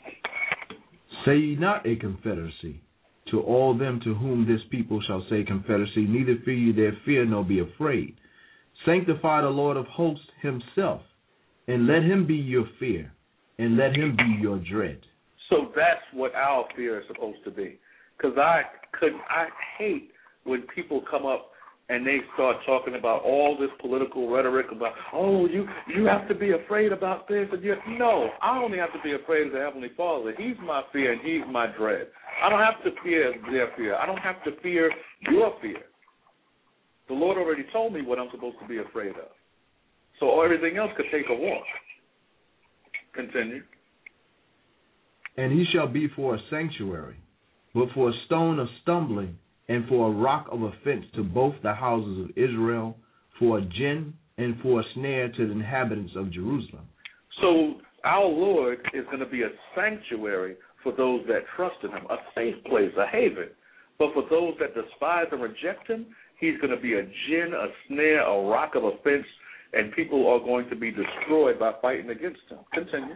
Say ye not a confederacy to all them to whom this people shall say confederacy, neither fear ye their fear, nor be afraid. Sanctify the Lord of hosts himself, and let him be your fear, and let him be your dread. So that's what our fear is supposed to be. Because I could, I hate when people come up and they start talking about all this political rhetoric about, oh, you you have to be afraid about this. And you, no, I only have to be afraid of the Heavenly Father. He's my fear and he's my dread. I don't have to fear their fear. I don't have to fear your fear. The Lord already told me what I'm supposed to be afraid of. So everything else could take a walk. Continue. And he shall be for a sanctuary, but for a stone of stumbling, and for a rock of offense to both the houses of Israel, for a gin and for a snare to the inhabitants of Jerusalem. So our Lord is going to be a sanctuary for those that trust in him, a safe place, a haven. But for those that despise and reject him, he's going to be a gin, a snare, a rock of offense, and people are going to be destroyed by fighting against him. Continue.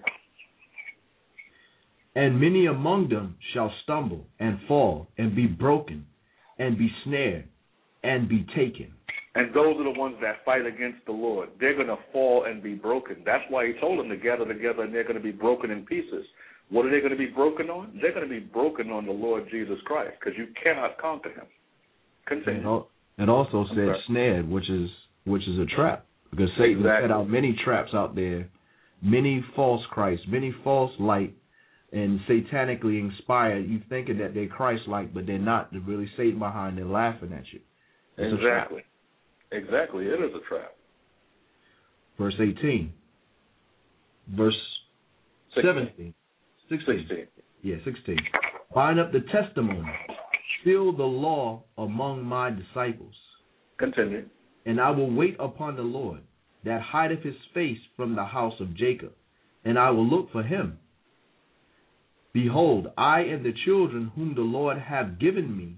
And many among them shall stumble and fall and be broken and be snared and be taken. And those are the ones that fight against the Lord. They're going to fall and be broken. That's why he told them to gather together, and they're going to be broken in pieces. What are they going to be broken on? They're going to be broken on the Lord Jesus Christ, because you cannot conquer him. Continue. It also said okay. snared, which is which is a trap, because Satan exactly. set out many traps out there, many false Christs, many false light, and satanically inspired. You thinking that they're Christ-like, but they're not. They're really Satan behind. They're laughing at you. It's exactly. Exactly. It is a trap. Verse eighteen. Verse seventeen. sixteen. sixteen. Yeah, sixteen. Bind up the testimony. Seal the law among my disciples. Continue. And I will wait upon the Lord, that hideth his face from the house of Jacob, and I will look for him. Behold, I and the children whom the Lord hath given me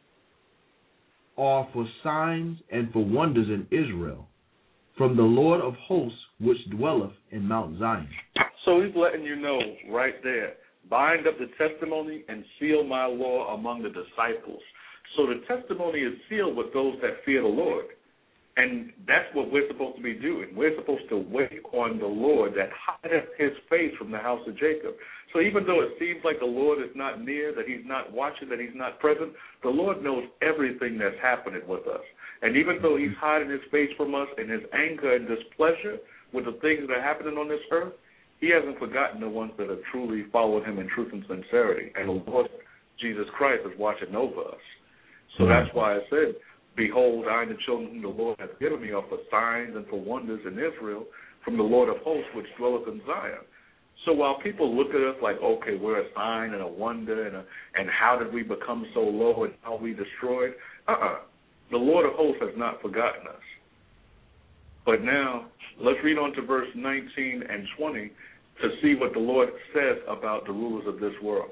are for signs and for wonders in Israel, from the Lord of hosts which dwelleth in Mount Zion. So he's letting you know right there, bind up the testimony and seal my law among the disciples. So the testimony is sealed with those that fear the Lord. And that's what we're supposed to be doing. We're supposed to wait on the Lord that hideth his face from the house of Jacob. So even though it seems like the Lord is not near, that he's not watching, that he's not present, the Lord knows everything that's happening with us. And even though he's hiding his face from us in his anger and displeasure with the things that are happening on this earth, he hasn't forgotten the ones that have truly followed him in truth and sincerity. And the Lord Jesus Christ is watching over us. So mm-hmm. that's why I said, behold, I and the children whom the Lord hath given me are for signs and for wonders in Israel, from the Lord of hosts which dwelleth in Zion. So while people look at us like, okay, we're a sign and a wonder, and, a, and how did we become so low and how we destroyed? Uh-uh. The Lord of hosts has not forgotten us. But now, let's read on to verse nineteen and twenty to see what the Lord says about the rulers of this world.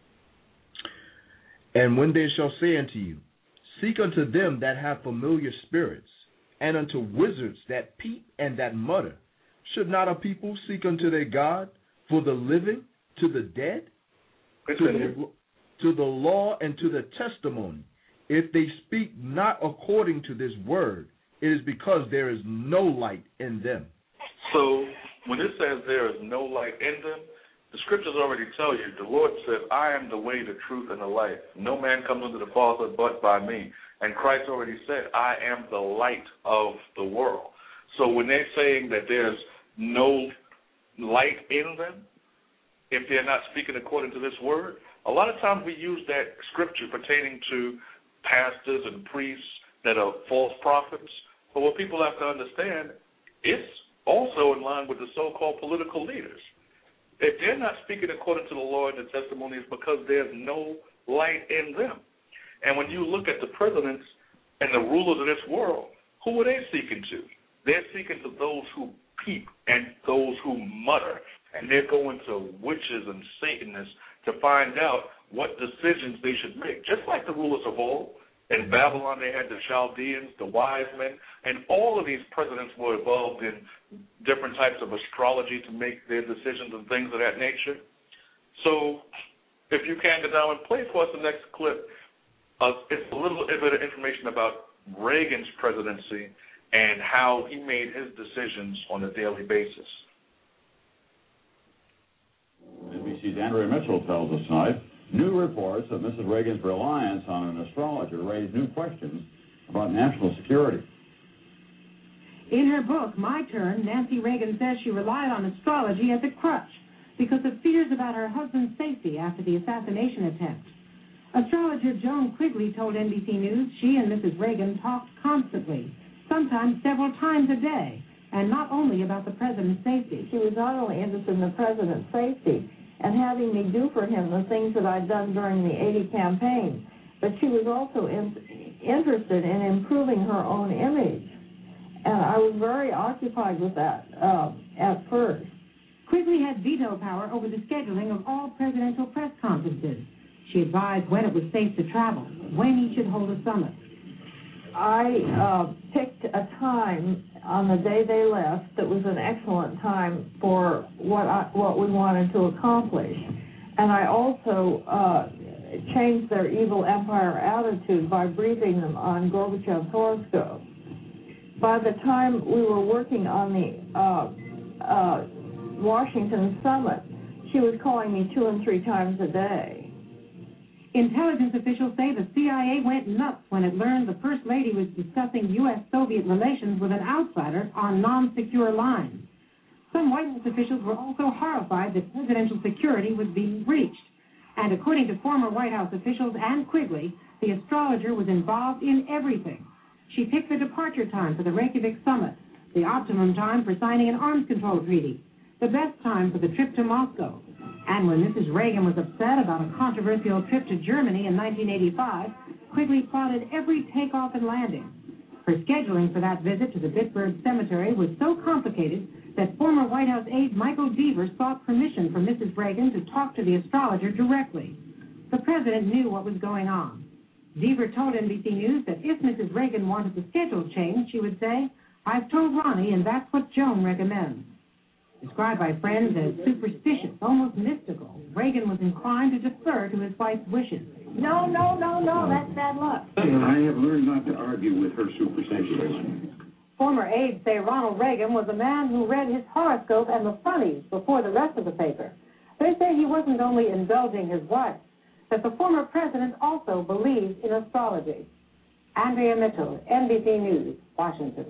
And when they shall say unto you, seek unto them that have familiar spirits, and unto wizards that peep and that mutter, should not a people seek unto their God for the living to the dead? To the, to the law and to the testimony. If they speak not according to this word, it is because there is no light in them. So when it says there is no light in them, the scriptures already tell you, the Lord said, I am the way, the truth, and the life. No man comes unto the Father but by me. And Christ already said, I am the light of the world. So when they're saying that there's no light in them, if they're not speaking according to this word, a lot of times we use that scripture pertaining to pastors and priests that are false prophets. But what people have to understand, it's also in line with the so-called political leaders. If they're not speaking according to the law and the testimony, it's because there's no light in them. And when you look at the presidents and the rulers of this world, who are they seeking to? They're seeking to those who peep and those who mutter. And they're going to witches and Satanists to find out what decisions they should make. Just like the rulers of old. In Babylon, they had the Chaldeans, the wise men, and all of these presidents were involved in different types of astrology to make their decisions and things of that nature. So if you can go down and play for us the next clip, uh, it's a little bit of information about Reagan's presidency and how he made his decisions on a daily basis. N B C's Andrea Mitchell tells us tonight, new reports of Missus Reagan's reliance on an astrologer raise new questions about national security. In her book, My Turn, Nancy Reagan says she relied on astrology as a crutch because of fears about her husband's safety after the assassination attempt. Astrologer Joan Quigley told N B C News she and Missus Reagan talked constantly, sometimes several times a day, and not only about the president's safety. She was not only interested in the president's safety and having me do for him the things that I'd done during the eighty campaign, but she was also in, interested in improving her own image. And I was very occupied with that uh, at first. Quigley had veto power over the scheduling of all presidential press conferences. She advised when it was safe to travel, when he should hold a summit. I uh, picked a time on the day they left that was an excellent time for what I, what we wanted to accomplish. And I also uh, changed their evil empire attitude by briefing them on Gorbachev's horoscope. By the time we were working on the uh, uh, Washington summit, she was calling me two and three times a day. Intelligence officials say the C I A went nuts when it learned the First Lady was discussing U S Soviet relations with an outsider on non-secure lines. Some White House officials were also horrified that presidential security was being breached. And according to former White House officials and Quigley, the astrologer was involved in everything. She picked the departure time for the Reykjavik summit, the optimum time for signing an arms control treaty, the best time for the trip to Moscow. And when Missus Reagan was upset about a controversial trip to Germany in nineteen eighty-five, Quigley plotted every takeoff and landing. Her scheduling for that visit to the Bitburg Cemetery was so complicated that former White House aide Michael Deaver sought permission from Missus Reagan to talk to the astrologer directly. The president knew what was going on. Deaver told N B C News that if Missus Reagan wanted the schedule changed, she would say, I've told Ronnie, and that's what Joan recommends. Described by friends as superstitious, almost mystical, Reagan was inclined to defer to his wife's wishes. No, no, no, no, that's bad luck. I have learned not to argue with her superstitions. Former aides say Ronald Reagan was a man who read his horoscope and the funnies before the rest of the paper. They say he wasn't only indulging his wife, that the former president also believed in astrology. Andrea Mitchell, N B C News, Washington.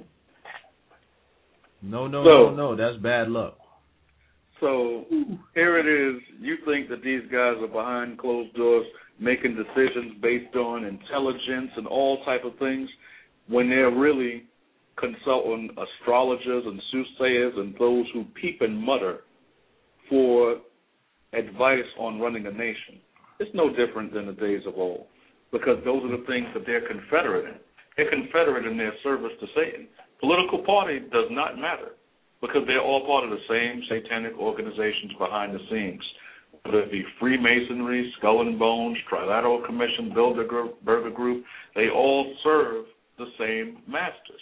No, no, so, no, no, that's bad luck. So here it is. You think that these guys are behind closed doors making decisions based on intelligence and all type of things when they're really consulting astrologers and soothsayers and those who peep and mutter for advice on running a nation, it's no different than the days of old, because those are the things that they're confederate in. They're confederate in their service to Satan. Political party does not matter, because they're all part of the same satanic organizations behind the scenes, whether it be Freemasonry, Skull and Bones, Trilateral Commission, Bilderberger Group. They all serve the same masters.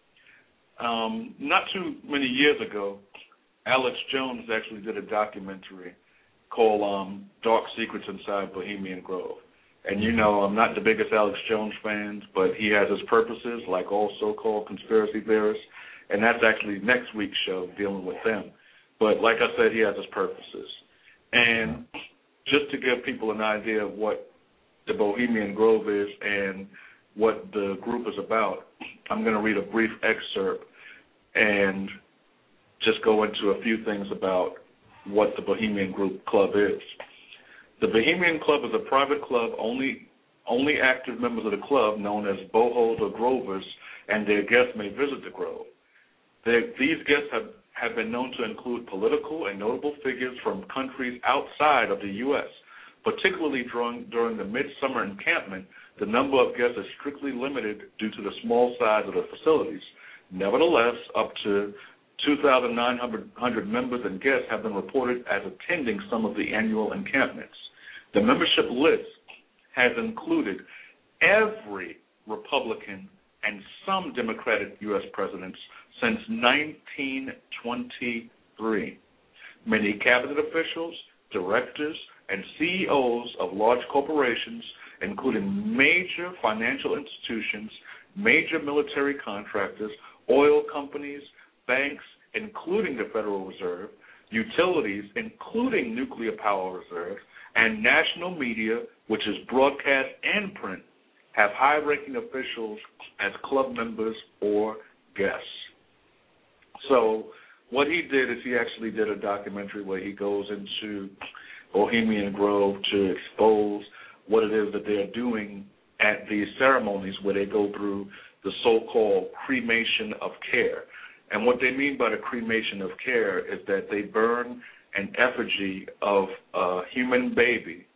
Um, not too many years ago, Alex Jones actually did a documentary called um, Dark Secrets Inside Bohemian Grove. And you know, I'm not the biggest Alex Jones fan, but he has his purposes, like all so-called conspiracy theorists, and that's actually next week's show, dealing with them. But like I said, he has his purposes. And just to give people an idea of what the Bohemian Grove is and what the group is about, I'm going to read a brief excerpt and just go into a few things about what the Bohemian Group Club is. The Bohemian Club is a private club. Only only active members of the club, known as bohos or grovers, and their guests may visit the grove. They, these guests have, have been known to include political and notable figures from countries outside of the U S Particularly during, during the midsummer encampment, the number of guests is strictly limited due to the small size of the facilities. Nevertheless, up to two thousand nine hundred members and guests have been reported as attending some of the annual encampments. The membership list has included every Republican and some Democratic U S presidents since nineteen twenty-three. Many cabinet officials, directors, and C E Os of large corporations, including major financial institutions, major military contractors, oil companies, banks, including the Federal Reserve, utilities, including nuclear power reserve, and national media, which is broadcast and print, have high-ranking officials as club members or guests. So what he did is he actually did a documentary where he goes into Bohemian Grove to expose what it is that they're doing at these ceremonies where they go through the so-called cremation of care. And what they mean by the cremation of care is that they burn an effigy of a human baby,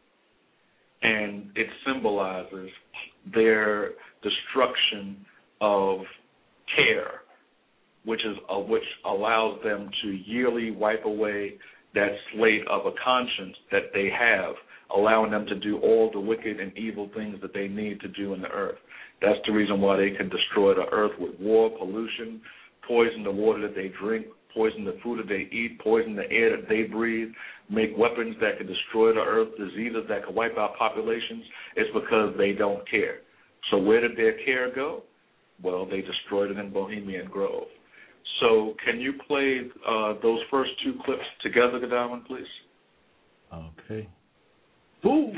and it symbolizes their destruction of care, which is uh, which allows them to yearly wipe away that slate of a conscience that they have, allowing them to do all the wicked and evil things that they need to do in the earth. That's the reason why they can destroy the earth with war, pollution, poison the water that they drink, poison the food that they eat, poison the air that they breathe, make weapons that can destroy the earth, diseases that can wipe out populations. It's because they don't care. So where did their care go? Well, they destroyed it in Bohemian Grove. So can you play uh, those first two clips together, Godwin, please? Okay. Fools!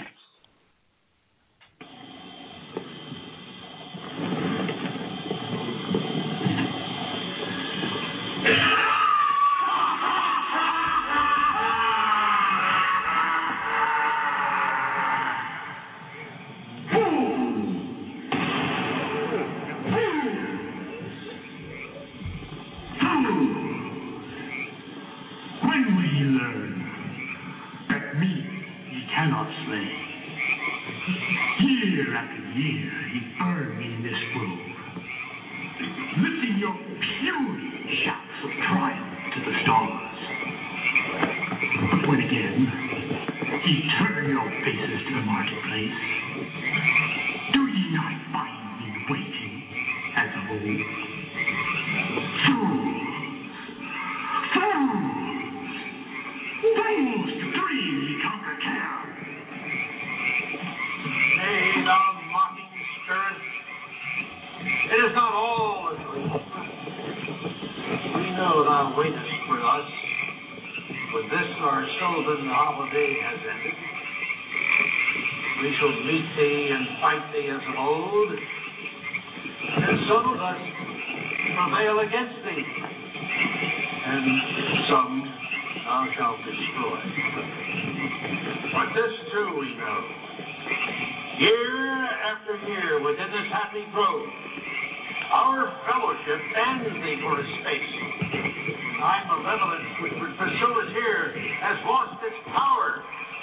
As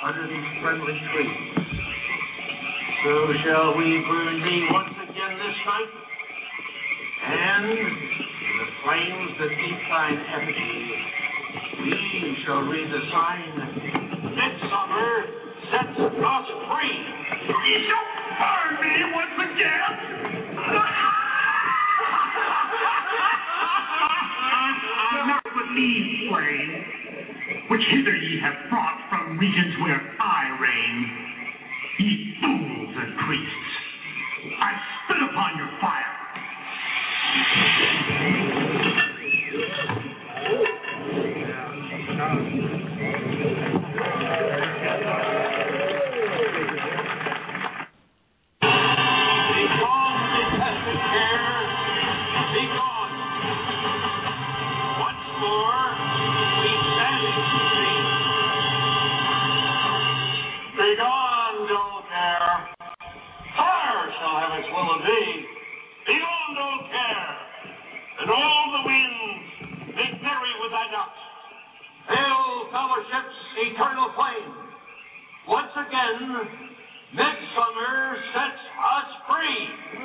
under these friendly trees. So shall we burn thee once again this night, and in the flames that eat thine effigy, we shall read the sign, Midsummer sets us free. Ye shall burn me once again. Not with these flames, which hither ye have brought from regions where I reign. Ye fools and priests, I spit upon your fire. And all the winds, they bury with thy dust. Hail, fellowship's eternal flame. Once again, midsummer sets us free.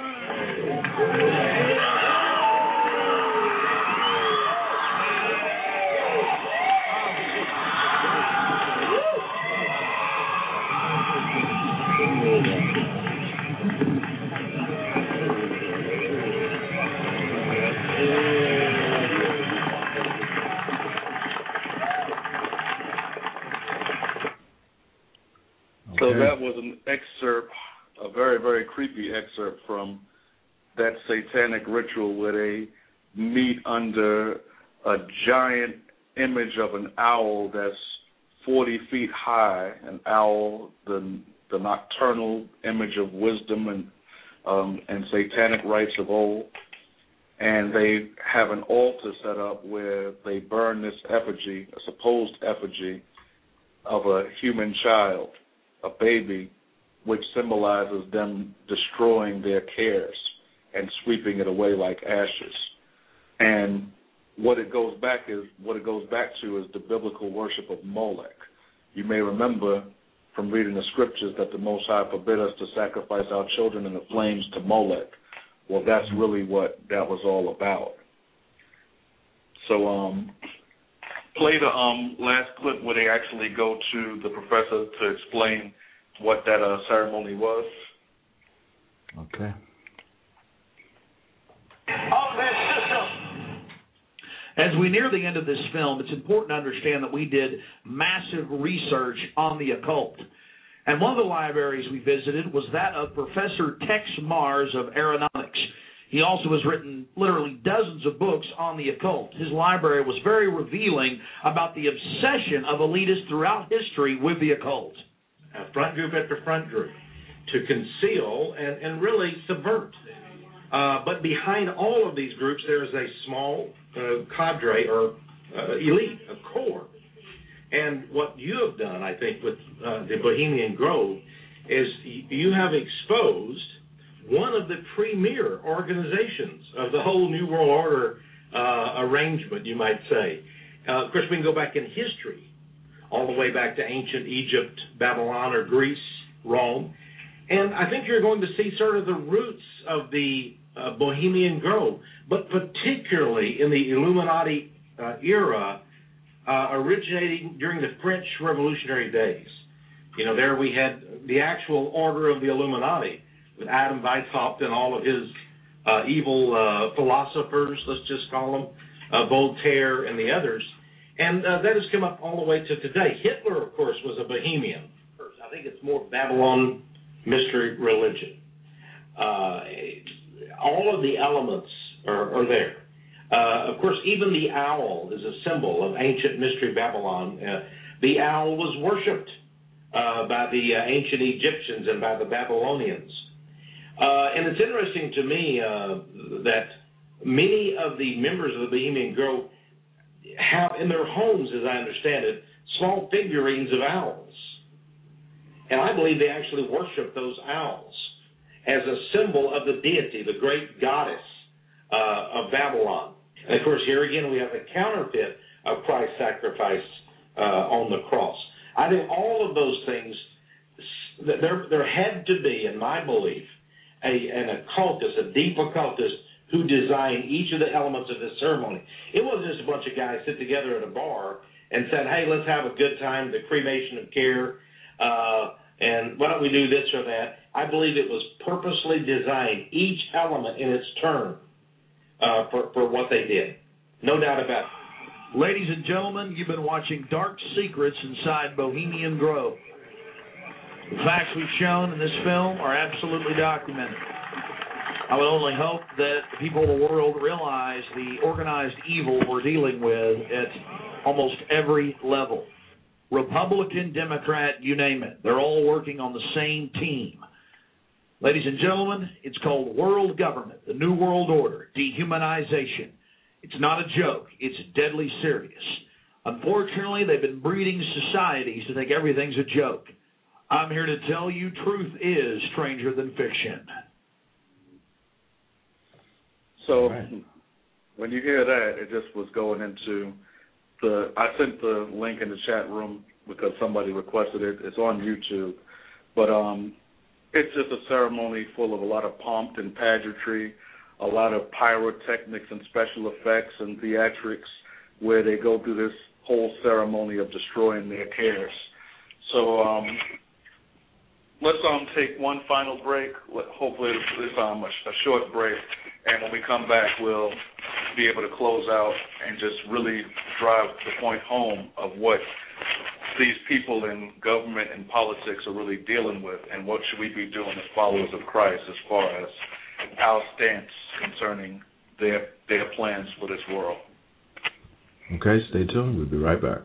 So that was an excerpt, a very, very creepy excerpt from that satanic ritual where they meet under a giant image of an owl that's forty feet high, an owl, the the nocturnal image of wisdom and um, and satanic rites of old. And they have an altar set up where they burn this effigy, a supposed effigy of a human child, a baby, which symbolizes them destroying their cares and sweeping it away like ashes. And what it goes back is what it goes back to is the biblical worship of Molech. You may remember from reading the scriptures that the Most High forbid us to sacrifice our children in the flames to Molech. Well, that's really what that was all about. So, um, play the um, last clip where they actually go to the professor to explain what that uh, ceremony was. Okay. Of this system. As we near the end of this film, it's important to understand that we did massive research on the occult. And one of the libraries we visited was that of Professor Tex Mars of Aeronautics. He also has written literally dozens of books on the occult. His library was very revealing about the obsession of elitists throughout history with the occult. A front group after front group to conceal and, and really subvert. Uh, but behind all of these groups, there is a small uh, cadre or uh, elite, a core. And what you have done, I think, with uh, the Bohemian Grove is you have exposed one of the premier organizations of the whole New World Order uh, arrangement, you might say. Uh, of course, we can go back in history, all the way back to ancient Egypt, Babylon, or Greece, Rome. And I think you're going to see sort of the roots of the uh, Bohemian Grove, but particularly in the Illuminati uh, era, uh, originating during the French Revolutionary days. You know, there we had the actual order of the Illuminati, with Adam Weishaupt and all of his uh, evil uh, philosophers, let's just call them, uh, Voltaire and the others. And uh, that has come up all the way to today. Hitler, of course, was a Bohemian. I think it's more Babylon mystery religion. Uh, all of the elements are, are there. Uh, of course, even the owl is a symbol of ancient mystery Babylon. Uh, the owl was worshipped uh, by the uh, ancient Egyptians and by the Babylonians. Uh, and it's interesting to me uh, that many of the members of the Bohemian Grove have in their homes, as I understand it, small figurines of owls. And I believe they actually worship those owls as a symbol of the deity, the great goddess uh, of Babylon. And of course, here again, we have a counterfeit of Christ's sacrifice uh, on the cross. I think all of those things, there, there had to be, in my belief, a, an occultist, a deep occultist, who designed each of the elements of this ceremony. It wasn't just a bunch of guys sit together at a bar and said, hey, let's have a good time, the cremation of care, uh, and why don't we do this or that. I believe it was purposely designed, each element in its turn, uh, for, for what they did. No doubt about it. Ladies and gentlemen, you've been watching Dark Secrets Inside Bohemian Grove. The facts we've shown in this film are absolutely documented. I would only hope that the people of the world realize the organized evil we're dealing with at almost every level. Republican, Democrat, you name it. They're all working on the same team. Ladies and gentlemen, it's called world government, the New World Order, dehumanization. It's not a joke. It's deadly serious. Unfortunately, they've been breeding societies to think everything's a joke. I'm here to tell you truth is stranger than fiction. So when you hear that, it just was going into the, I sent the link in the chat room because somebody requested it. It's on YouTube. But um, it's just a ceremony full of a lot of pomp and pageantry, a lot of pyrotechnics and special effects and theatrics where they go through this whole ceremony of destroying their cares. So um, let's um, take one final break. Hopefully it's um, a, a short break. And when we come back, we'll be able to close out and just really drive the point home of what these people in government and politics are really dealing with and what should we be doing as followers of Christ as far as our stance concerning their their plans for this world. Okay, stay tuned. We'll be right back.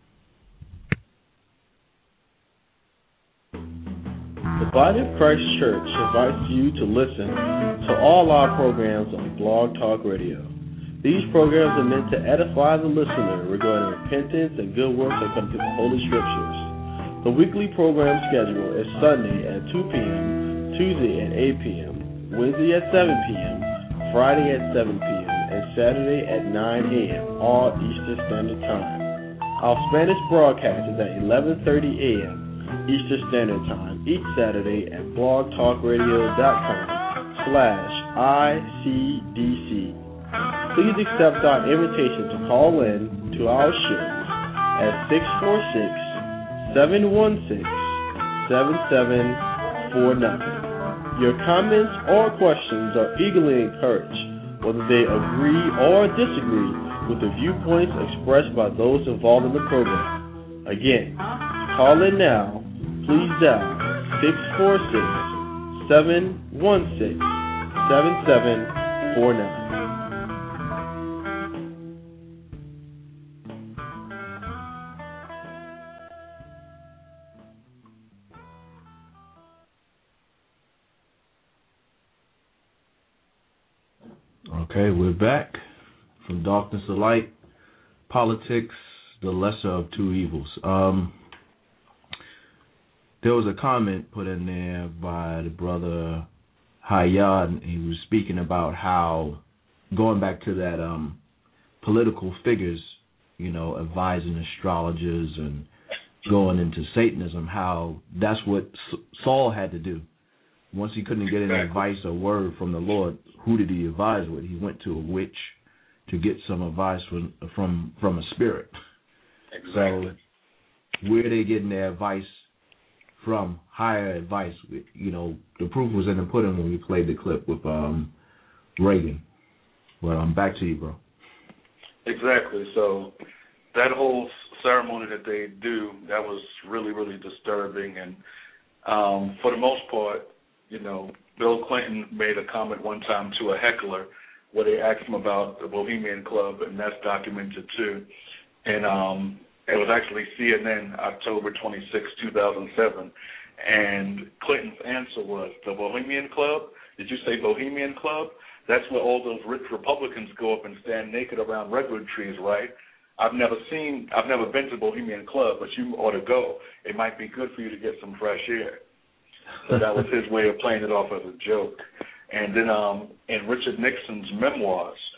The Body of Christ Church invites you to listen to all our programs on Blog Talk Radio. These programs are meant to edify the listener regarding repentance and good works according to the Holy Scriptures. The weekly program schedule is Sunday at two p.m., Tuesday at eight p.m., Wednesday at seven p.m., Friday at seven p.m., and Saturday at nine a.m., all Eastern Standard Time. Our Spanish broadcast is at eleven thirty a.m. Eastern Standard Time each Saturday at blogtalkradio.com slash ICDC. Please accept our invitation to call in to our show at six four six, seven one six, seven seven four nine. Your comments or questions are eagerly encouraged, whether they agree or disagree with the viewpoints expressed by those involved in the program. Again, call in now. Please dial six four six, seven one six, seven seven four nine. Okay, we're back from Darkness to Light, Politics, the Lesser of Two Evils. Um, there was a comment put in there by the brother Hayad. He was speaking about how, going back to that um, political figures, you know, advising astrologers and going into Satanism, how that's what Saul had to do. Once he couldn't get any advice or word from the Lord, who did he advise with? He went to a witch to get some advice from from, from a spirit. Exactly. So where are they getting their advice from? Higher advice. You know, the proof was in the pudding when we played the clip with um, Reagan. Well, I'm back to you, bro. Exactly. So that whole ceremony that they do, that was really, really disturbing. And um, for the most part, you know, Bill Clinton made a comment one time to a heckler where they asked him about the Bohemian Club, and that's documented too. And um, it was actually C N N, October twenty-sixth, two thousand seven. And Clinton's answer was, the Bohemian Club? Did you say Bohemian Club? That's where all those rich Republicans go up and stand naked around redwood trees, right? I've never seen, I've never been to Bohemian Club, but you ought to go. It might be good for you to get some fresh air. So that was his way of playing it off as a joke. And then um, in Richard Nixon's memoirs,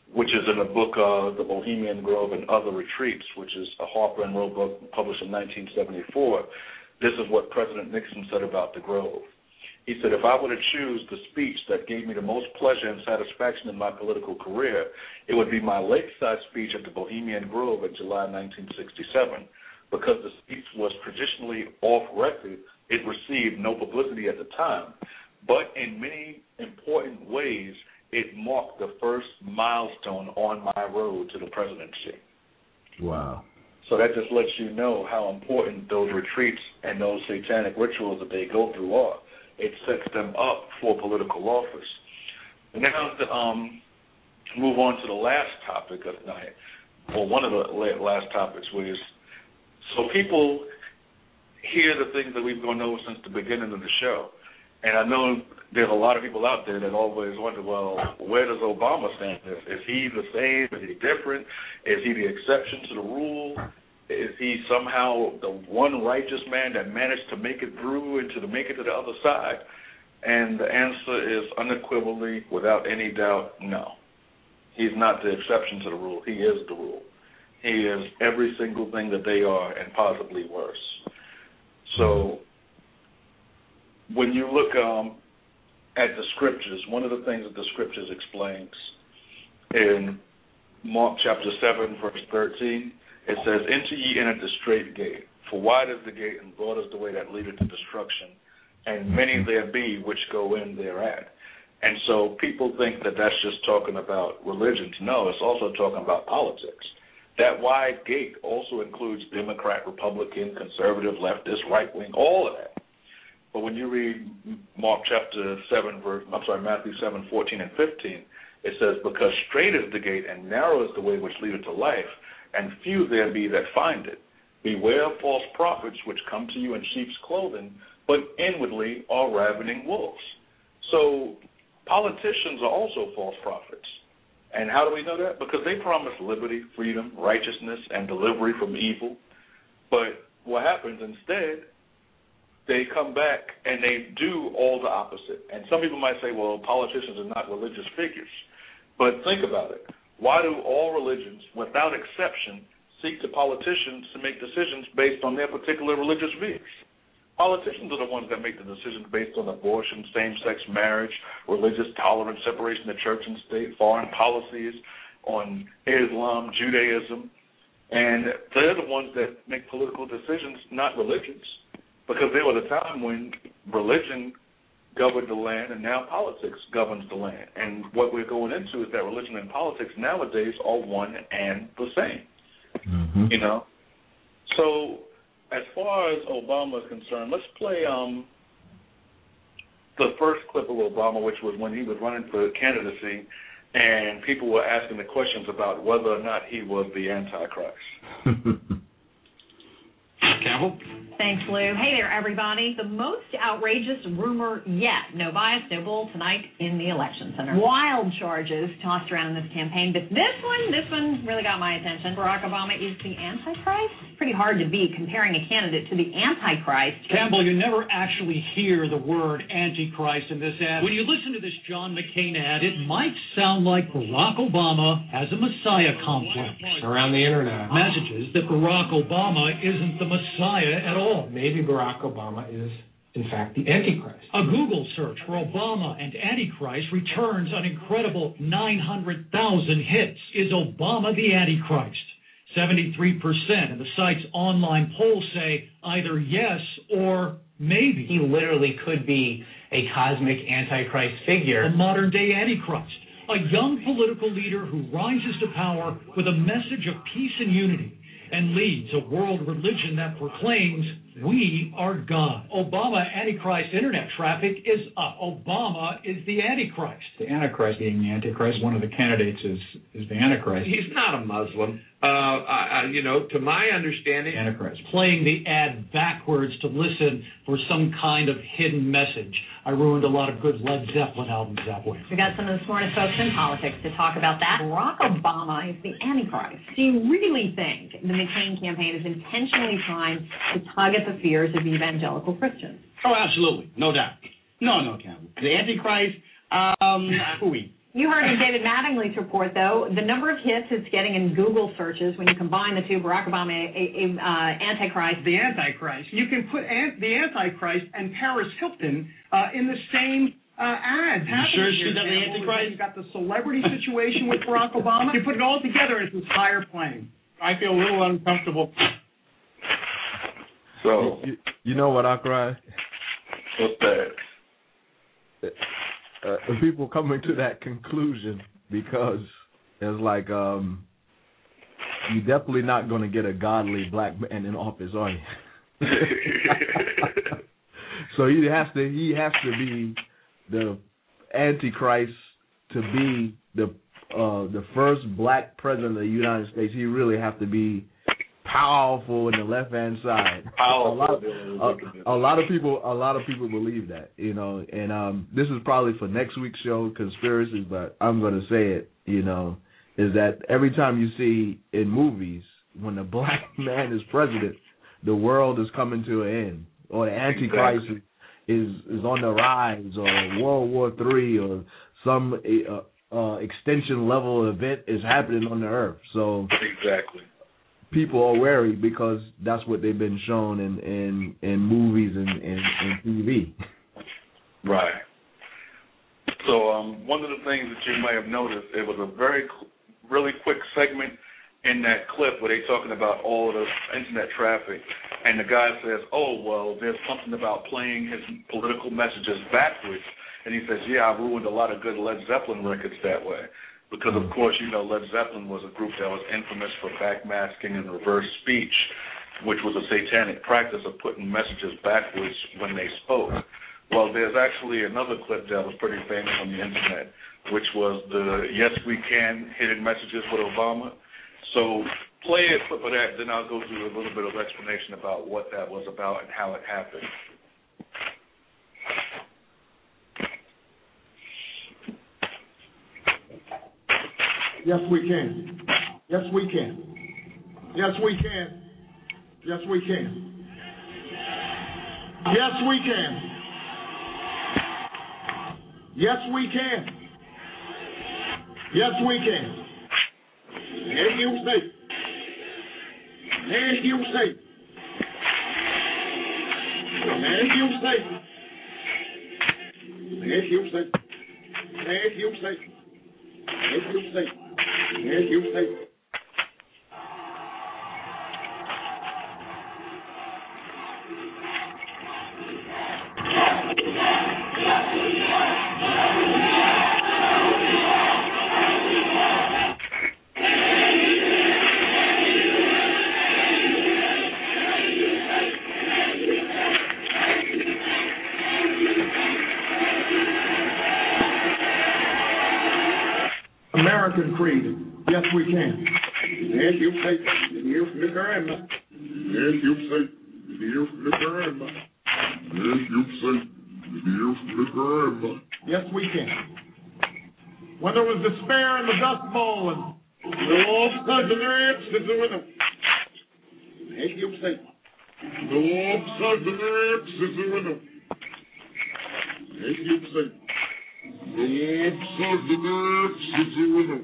which is in the book uh, The Bohemian Grove and Other Retreats, which is a Harper and Row book published in nineteen seventy-four, this is what President Nixon said about the Grove. He said, if I were to choose the speech that gave me the most pleasure and satisfaction in my political career, it would be my lakeside speech at the Bohemian Grove in July nineteen sixty-seven. Because the speech was traditionally off record, it received no publicity at the time. But in many important ways, it marked the first milestone on my road to the presidency. Wow. So that just lets you know how important those retreats and those satanic rituals that they go through are. It sets them up for political office. And now to um, move on to the last topic of the night, or one of the last topics, was so people hear the things that we've gone over since the beginning of the show. And I know there's a lot of people out there that always wonder, well, where does Obama stand? Is, is he the same? Is he different? Is he the exception to the rule? Is he somehow the one righteous man that managed to make it through and to make it to the other side? And the answer is unequivocally, without any doubt, no. He's not the exception to the rule. He is the rule. He is every single thing that they are and possibly worse. So when you look um, at the scriptures, one of the things that the scriptures explains in Mark chapter seven, verse thirteen, it says, enter ye in at the straight gate, for wide is the gate and broad is the way that leadeth to destruction, and many there be which go in thereat. And so people think that that's just talking about religions. No, it's also talking about politics. That wide gate also includes Democrat, Republican, conservative, leftist, right-wing, all of that. But when you read Mark chapter seven, verse, I'm sorry, Matthew seven, fourteen and fifteen, it says, because straight is the gate and narrow is the way which leadeth to life, and few there be that find it. Beware of false prophets which come to you in sheep's clothing, but inwardly are ravening wolves. So politicians are also false prophets. And how do we know that? Because they promise liberty, freedom, righteousness, and delivery from evil. But what happens instead, they come back and they do all the opposite. And some people might say, well, politicians are not religious figures. But think about it. Why do all religions, without exception, seek to politicians to make decisions based on their particular religious views? Politicians are the ones that make the decisions based on abortion, same-sex marriage, religious tolerance, separation of church and state, foreign policies, on Islam, Judaism. And they're the ones that make political decisions, not religions, because there was a time when religion governed the land and now politics governs the land. And what we're going into is that religion and politics nowadays are one and the same. Mm-hmm. You know? So as far as Obama is concerned, let's play um, the first clip of Obama, which was when he was running for candidacy, and people were asking the questions about whether or not he was the Antichrist. Campbell? Thanks, Lou. Hey there, everybody. The most outrageous rumor yet. No bias, no bull tonight in the Election Center. Wild charges tossed around in this campaign, but this one, this one really got my attention. Barack Obama is the Antichrist? Pretty hard to beat comparing a candidate to the Antichrist. Campbell, you never actually hear the word Antichrist in this ad. When you listen to this John McCain ad, it might sound like Barack Obama has a Messiah complex. Around the internet. Messages that Barack Obama isn't the Messiah at all. Maybe Barack Obama is, in fact, the Antichrist. A Google search for Obama and Antichrist returns an incredible nine hundred thousand hits. Is Obama the Antichrist? seventy-three percent of the site's online polls say either yes or maybe. He literally could be a cosmic Antichrist figure. A modern-day Antichrist. A young political leader who rises to power with a message of peace and unity and leads a world religion that proclaims we are God. Obama Antichrist internet traffic is up. Obama is the Antichrist. The Antichrist being the Antichrist, one of the candidates is, is the Antichrist. He's not a Muslim. Uh, I, I, you know, to my understanding... Antichrist. Playing the ad backwards to listen for some kind of hidden message. I ruined a lot of good Led Zeppelin albums that way. We got some of the smartest folks in politics to talk about that. Barack Obama is the Antichrist. Do you really think the McCain campaign is intentionally trying to tug at the fears of evangelical Christians? Oh, absolutely. No doubt. No, no, Campbell. The Antichrist, um, hooey. You heard in David Mattingly's report, though, the number of hits it's getting in Google searches when you combine the two, Barack Obama, a, a, uh, Antichrist. The Antichrist. You can put an, the Antichrist and Paris Hilton uh, in the same uh, ads. You sure she's not the Antichrist? You've got the celebrity situation with Barack Obama. You put it all together and it's this higher plane. I feel a little uncomfortable. So, you, you know what, Akrai? What's that? Uh, people coming to that conclusion because it's like um, you're definitely not going to get a godly black man in office, are you? So he has to he has to be the Antichrist to be the uh, the first black president of the United States. He really have to be powerful in the left hand side. Powerful. A lot, a, a lot of people, a lot of people believe that, you know. And um, this is probably for next week's show, conspiracies. But I'm going to say it, you know, is that every time you see in movies when a black man is president, the world is coming to an end, or the Antichrist exactly. is is on the rise, or World War Three, or some uh, uh, extension level event is happening on the earth. So exactly. People are wary because that's what they've been shown in, in, in movies and, and, and T V. Right. So um, one of the things that you may have noticed, it was a very, really quick segment in that clip where they're talking about all of the internet traffic, and the guy says, oh, well, there's something about playing his political messages backwards, and he says, yeah, I ruined a lot of good Led Zeppelin records that way. Because, of course, you know, Led Zeppelin was a group that was infamous for backmasking and reverse speech, which was a satanic practice of putting messages backwards when they spoke. Well, there's actually another clip that was pretty famous on the internet, which was the Yes We Can hidden messages with Obama. So play a clip of that, then I'll go through a little bit of explanation about what that was about and how it happened. Yes, we can. Yes, we can. Yes, we can. Yes, we can. Yes, we can. Yes, we can. Yes, we can. As you say. As you say. As you say. As you say. As you say. As you say. As you say. American creed. Yes, we can. As you say, hear from the grandma. As you say, hear from the grandma. As you say, hear from the grandma. Yes, we can. When there was despair in the Dust Bowl and the wolf suds and their hips is the window. As you say, the wolf suds and their hips is the window. As you say. The wolf suds and their hips is the window.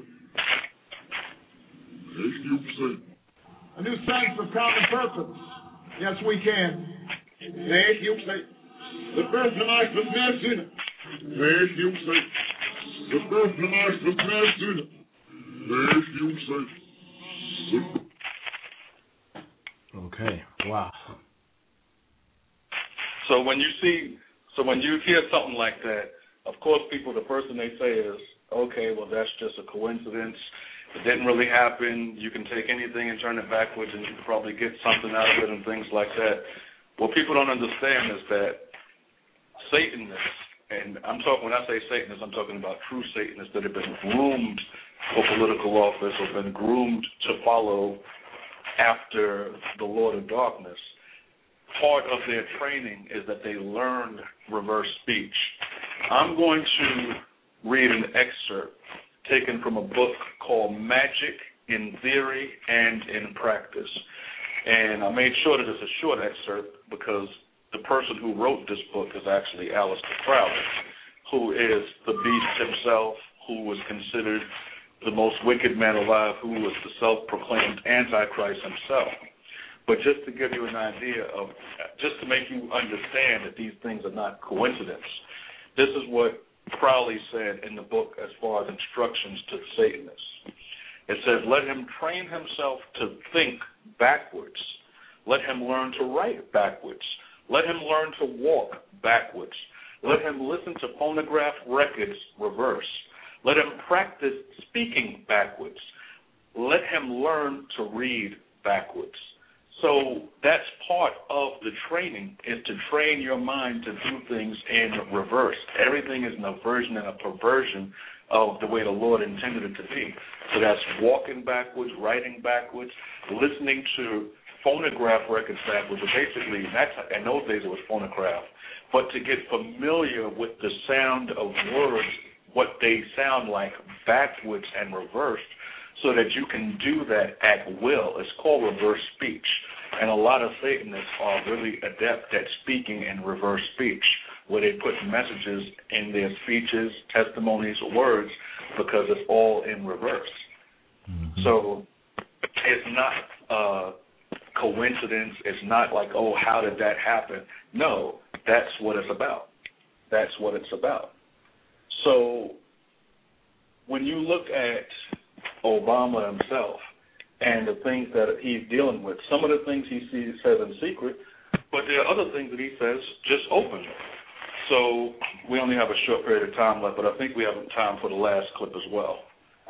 As you say. A new sense of common purpose. Yes, we can. As you say. The birth of life is near sooner. As you say. The birth of life is near sooner. As you say. Okay. Wow. So when you see, so when you hear something like that, of course, people, the first thing they say is, okay, well, that's just a coincidence. It didn't really happen. You can take anything and turn it backwards, and you can probably get something out of it and things like that. What people don't understand is that Satanists, and I'm talking, when I say Satanists, I'm talking about true Satanists that have been groomed for political office or been groomed to follow after the Lord of Darkness. Part of their training is that they learned reverse speech. I'm going to read an excerpt taken from a book called Magic in Theory and in Practice. And I made sure that it's a short excerpt because the person who wrote this book is actually Aleister Crowley, who is the beast himself, who was considered the most wicked man alive, who was the self-proclaimed Antichrist himself. But just to give you an idea of, just to make you understand that these things are not coincidence, this is what Crowley said in the book as far as instructions to the Satanists. It says, let him train himself to think backwards. Let him learn to write backwards. Let him learn to walk backwards. Let him listen to phonograph records reverse. Let him practice speaking backwards. Let him learn to read backwards. So that's part of the training, is to train your mind to do things in reverse. Everything is an aversion and a perversion of the way the Lord intended it to be. So that's walking backwards, writing backwards, listening to phonograph records backwards. But basically, that's, in those days it was phonograph. But to get familiar with the sound of words, what they sound like backwards and reversed, so that you can do that at will. It's called reverse speech. And a lot of Satanists are really adept at speaking in reverse speech, where they put messages in their speeches, testimonies, words, because it's all in reverse. Mm-hmm. So it's not a coincidence. It's not like, oh, how did that happen? No, that's what it's about. That's what it's about. So when you look at Obama himself and the things that he's dealing with, some of the things he sees, says in secret, but there are other things that he says just openly. So we only have a short period of time left, but I think we have time for the last clip as well.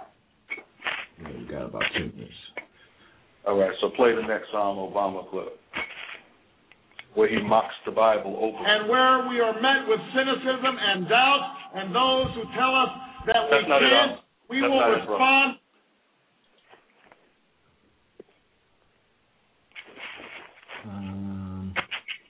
Yeah, we got about two minutes. All right, so play the next um, Obama clip, where he mocks the Bible openly. And where we are met with cynicism and doubt, and those who tell us that we That's not it, can't, um, we That's will not it, bro. respond. Um,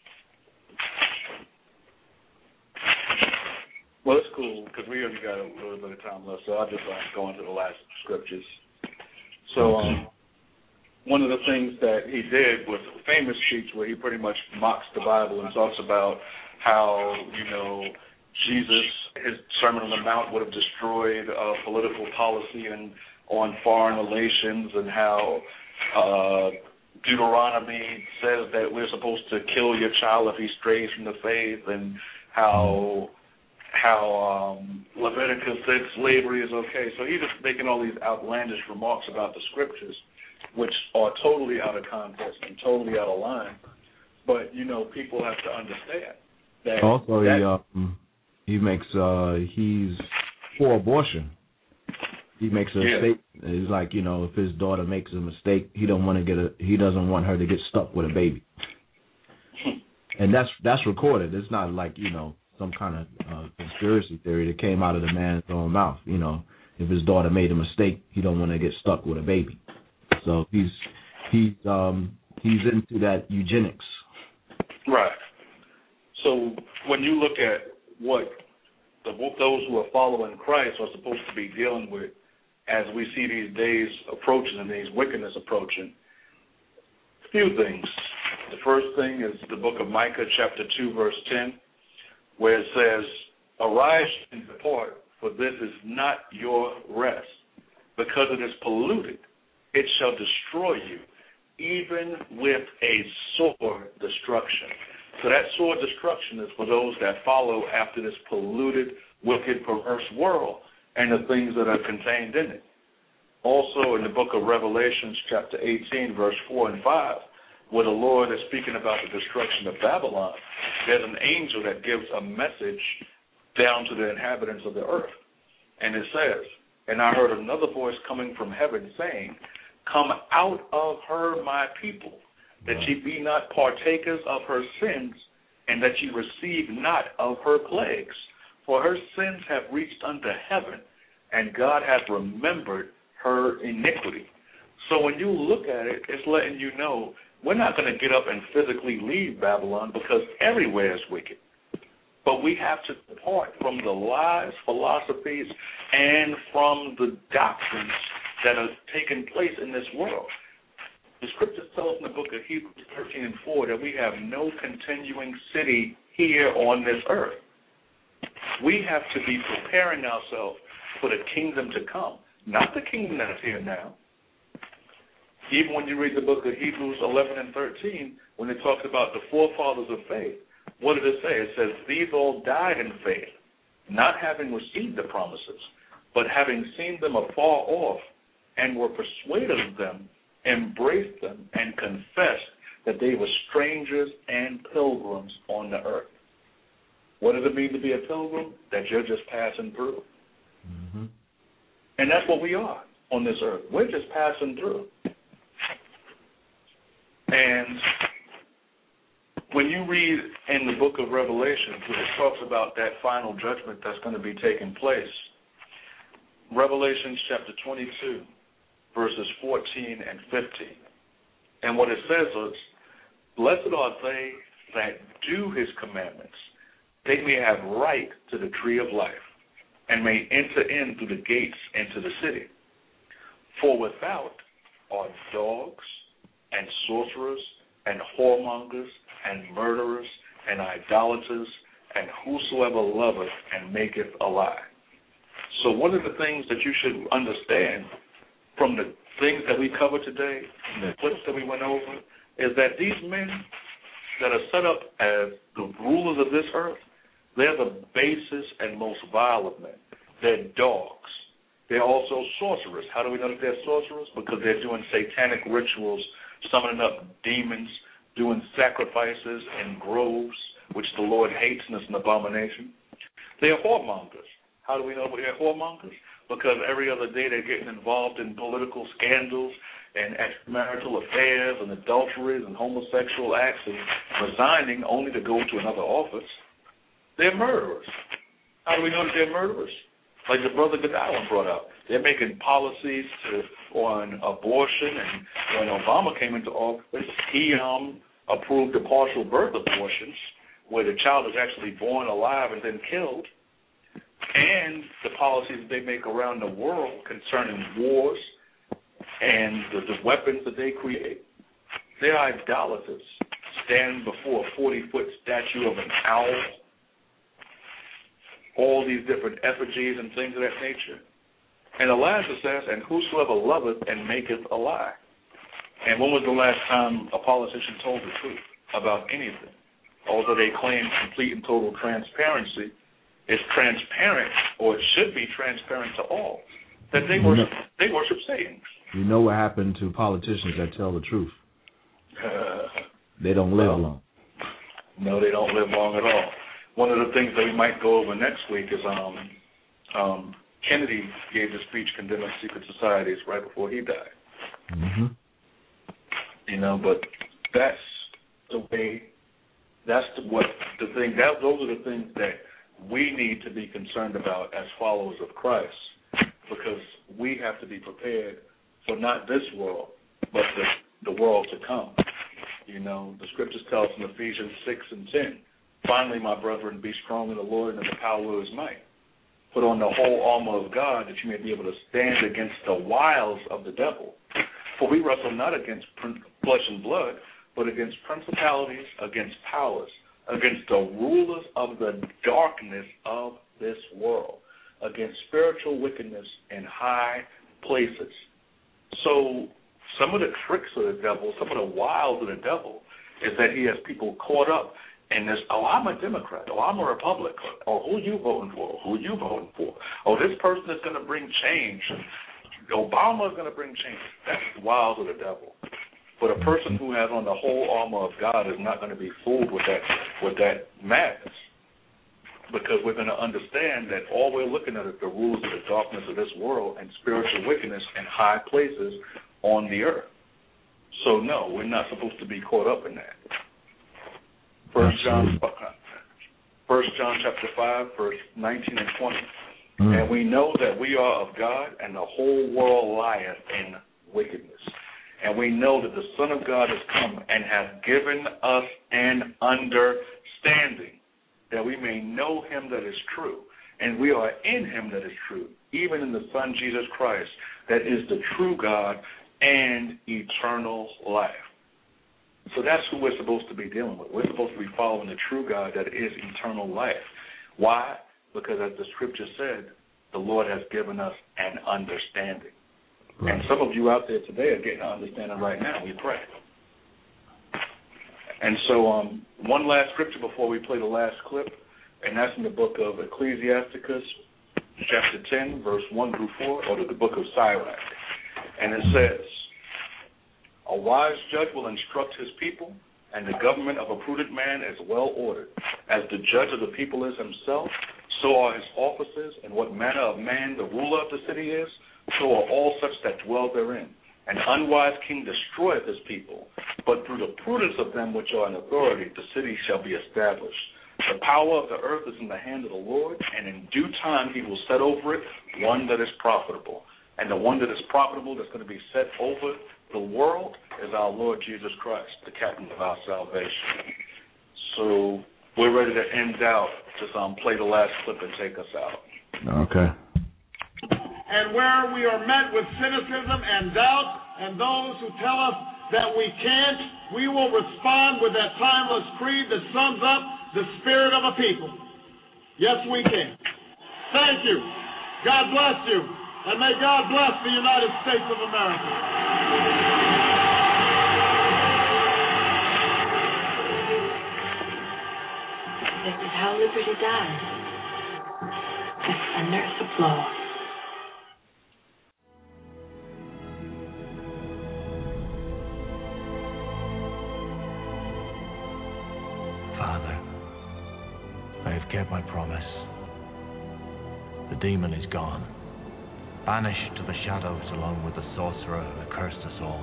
well, it's cool, because we only got a little bit of time left, so I'll just uh, go into the last scriptures. So um, one of the things that he did was a famous speech where he pretty much mocks the Bible and talks about how, you know, Jesus, his Sermon on the Mount would have destroyed uh, political policy and on foreign relations, and how uh, Deuteronomy says that we're supposed to kill your child if he strays from the faith, and how how um, Leviticus said slavery is okay. So he's just making all these outlandish remarks about the scriptures, which are totally out of context and totally out of line. But, you know, people have to understand that. Also, that, he, um, he makes, uh, he's for abortion. He makes a yeah. statement. It's like, you know, if his daughter makes a mistake, he don't want to get a, he doesn't want her to get stuck with a baby. And that's that's recorded. It's not like, you know, some kind of uh, conspiracy theory that came out of the man's own mouth. You know, if his daughter made a mistake, he don't want to get stuck with a baby. So he's he's um, he's into that eugenics. Right. So when you look at what the, those who are following Christ are supposed to be dealing with, as we see these days approaching and these wickedness approaching, a few things. The first thing is the book of Micah, chapter two, verse ten, where it says, "Arise and depart, for this is not your rest. Because it is polluted, it shall destroy you, even with a sword destruction." So that sword destruction is for those that follow after this polluted, wicked, perverse world and the things that are contained in it. Also in the book of Revelations, chapter eighteen, verse four and five, where the Lord is speaking about the destruction of Babylon, there's an angel that gives a message down to the inhabitants of the earth. And it says, "And I heard another voice coming from heaven saying, Come out of her, my people, that ye be not partakers of her sins, and that ye receive not of her plagues. For her sins have reached unto heaven, and God hath remembered her iniquity." So when you look at it, it's letting you know we're not going to get up and physically leave Babylon, because everywhere is wicked. But we have to depart from the lies, philosophies, and from the doctrines that are taking place in this world. The scriptures tell us in the book of Hebrews thirteen and four that we have no continuing city here on this earth. We have to be preparing ourselves for the kingdom to come, not the kingdom that is here now. Even when you read the book of Hebrews eleven and thirteen, when it talks about the forefathers of faith, what did it say? It says, these all died in faith, not having received the promises, but having seen them afar off, and were persuaded of them, embraced them, and confessed that they were strangers and pilgrims on the earth. What does it mean to be a pilgrim? That you're just passing through. Mm-hmm. And that's what we are on this earth. We're just passing through. And when you read in the book of Revelation, when it talks about that final judgment that's going to be taking place, Revelation chapter twenty-two, verses fourteen and fifteen. And what it says is, blessed are they that do his commandments. They may have right to the tree of life, and may enter in through the gates into the city. For without are dogs, and sorcerers, and whoremongers, and murderers, and idolaters, and whosoever loveth and maketh a lie. So one of the things that you should understand from the things that we covered today, the clips that we went over, is that these men that are set up as the rulers of this earth, they're the basest and most vile of men. They're dogs. They're also sorcerers. How do we know that they're sorcerers? Because they're doing satanic rituals, summoning up demons, doing sacrifices in groves, which the Lord hates and is an abomination. They're whoremongers. How do we know they're whoremongers? Because every other day they're getting involved in political scandals and extramarital affairs and adulteries and homosexual acts and resigning only to go to another office. They're murderers. How do we know that they're murderers? Like the brother Godwin brought up. They're making policies to, on abortion, and when Obama came into office, he um, approved the partial birth abortions where the child is actually born alive and then killed, and the policies that they make around the world concerning wars and the, the weapons that they create. They're idolaters. Stand before a forty-foot statue of an owl, all these different effigies and things of that nature. And Elijah says, and whosoever loveth and maketh a lie. And when was the last time a politician told the truth about anything? Although they claim complete and total transparency, it's transparent, or it should be transparent to all, that they worship, they worship Satan. You know what happened to politicians that tell the truth? Uh, they don't live well, long. No, they don't live long at all. One of the things that we might go over next week is um, um, Kennedy gave the speech condemning secret societies right before he died. Mm-hmm. You know, but that's the way, that's the, what the thing, that, those are the things that we need to be concerned about as followers of Christ, because we have to be prepared for not this world, but the, the world to come. You know, the scriptures tell us in Ephesians six and ten, finally, my brethren, be strong in the Lord and in the power of his might. Put on the whole armor of God that you may be able to stand against the wiles of the devil. For we wrestle not against flesh and blood, but against principalities, against powers, against the rulers of the darkness of this world, against spiritual wickedness in high places. So some of the tricks of the devil, some of the wiles of the devil, is that he has people caught up in this, oh, I'm a Democrat, oh, I'm a Republican, or who are you voting for, who are you voting for? Oh, this person is going to bring change. Obama is going to bring change. That's the wiles of the devil. But a person who has on the whole armor of God is not going to be fooled with that with that madness, because we're going to understand that all we're looking at is the rules of the darkness of this world and spiritual wickedness in high places on the earth. So no, we're not supposed to be caught up in that. First John, First John chapter five, verse nineteen and twenty. Mm. And we know that we are of God, and the whole world lieth in wickedness. And we know that the Son of God has come and hath given us an understanding, that we may know him that is true. And we are in him that is true, even in the Son Jesus Christ, that is the true God and eternal life. So that's who we're supposed to be dealing with. We're supposed to be following the true God that is eternal life. Why? Because as the scripture said, the Lord has given us an understanding. Right. And some of you out there today are getting an understanding right now. We pray. And so um, one last scripture before we play the last clip, and that's in the book of Ecclesiasticus, chapter ten, verse one through four, or the book of Sirach. And it says, a wise judge will instruct his people, and the government of a prudent man is well ordered. As the judge of the people is himself, so are his officers, and what manner of man the ruler of the city is, so are all such that dwell therein. An unwise king destroyeth his people, but through the prudence of them which are in authority, the city shall be established. The power of the earth is in the hand of the Lord, and in due time he will set over it one that is profitable. And the one that is profitable that's going to be set over the world is our Lord Jesus Christ, the captain of our salvation. So we're ready to end out. Just um, play the last clip and take us out. Okay. And where we are met with cynicism and doubt, and those who tell us that we can't, we will respond with that timeless creed that sums up the spirit of a people. Yes, we can. Thank you. God bless you. And may God bless the United States of America. This is how liberty dies. With thunderous applause. Father, I have kept my promise. The demon is gone, banished to the shadows along with the sorcerer who cursed us all.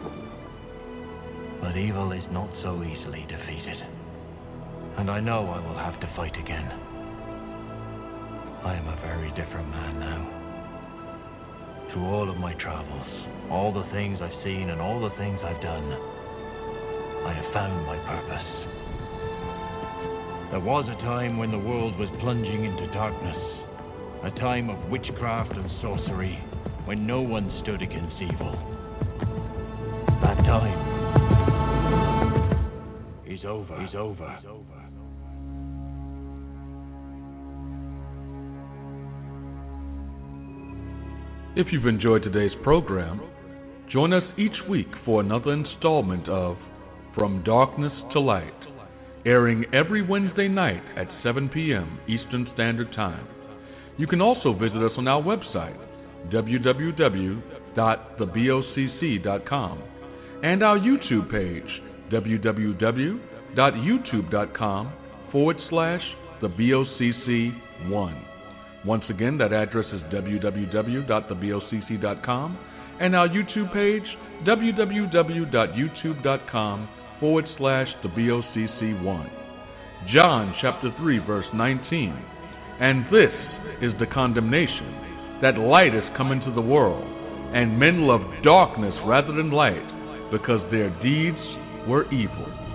But evil is not so easily defeated, and I know I will have to fight again. I am a very different man now. Through all of my travels, all the things I've seen and all the things I've done, I have found my purpose. There was a time when the world was plunging into darkness, a time of witchcraft and sorcery, when no one stood against evil. That time is over. Is over. Is over. If you've enjoyed today's program, join us each week for another installment of From Darkness to Light, airing every Wednesday night at seven p.m. Eastern Standard Time. You can also visit us on our website, w w w dot the boc dot com, and our YouTube page, w w w dot youtube dot com forward slash the BOCC one. Once again, that address is w w w dot the boc dot com, and our YouTube page, w w w dot youtube dot com forward slash the BOCC one. John chapter three, verse nineteen. And this is the condemnation, that light has come into the world, and men love darkness rather than light, because their deeds were evil.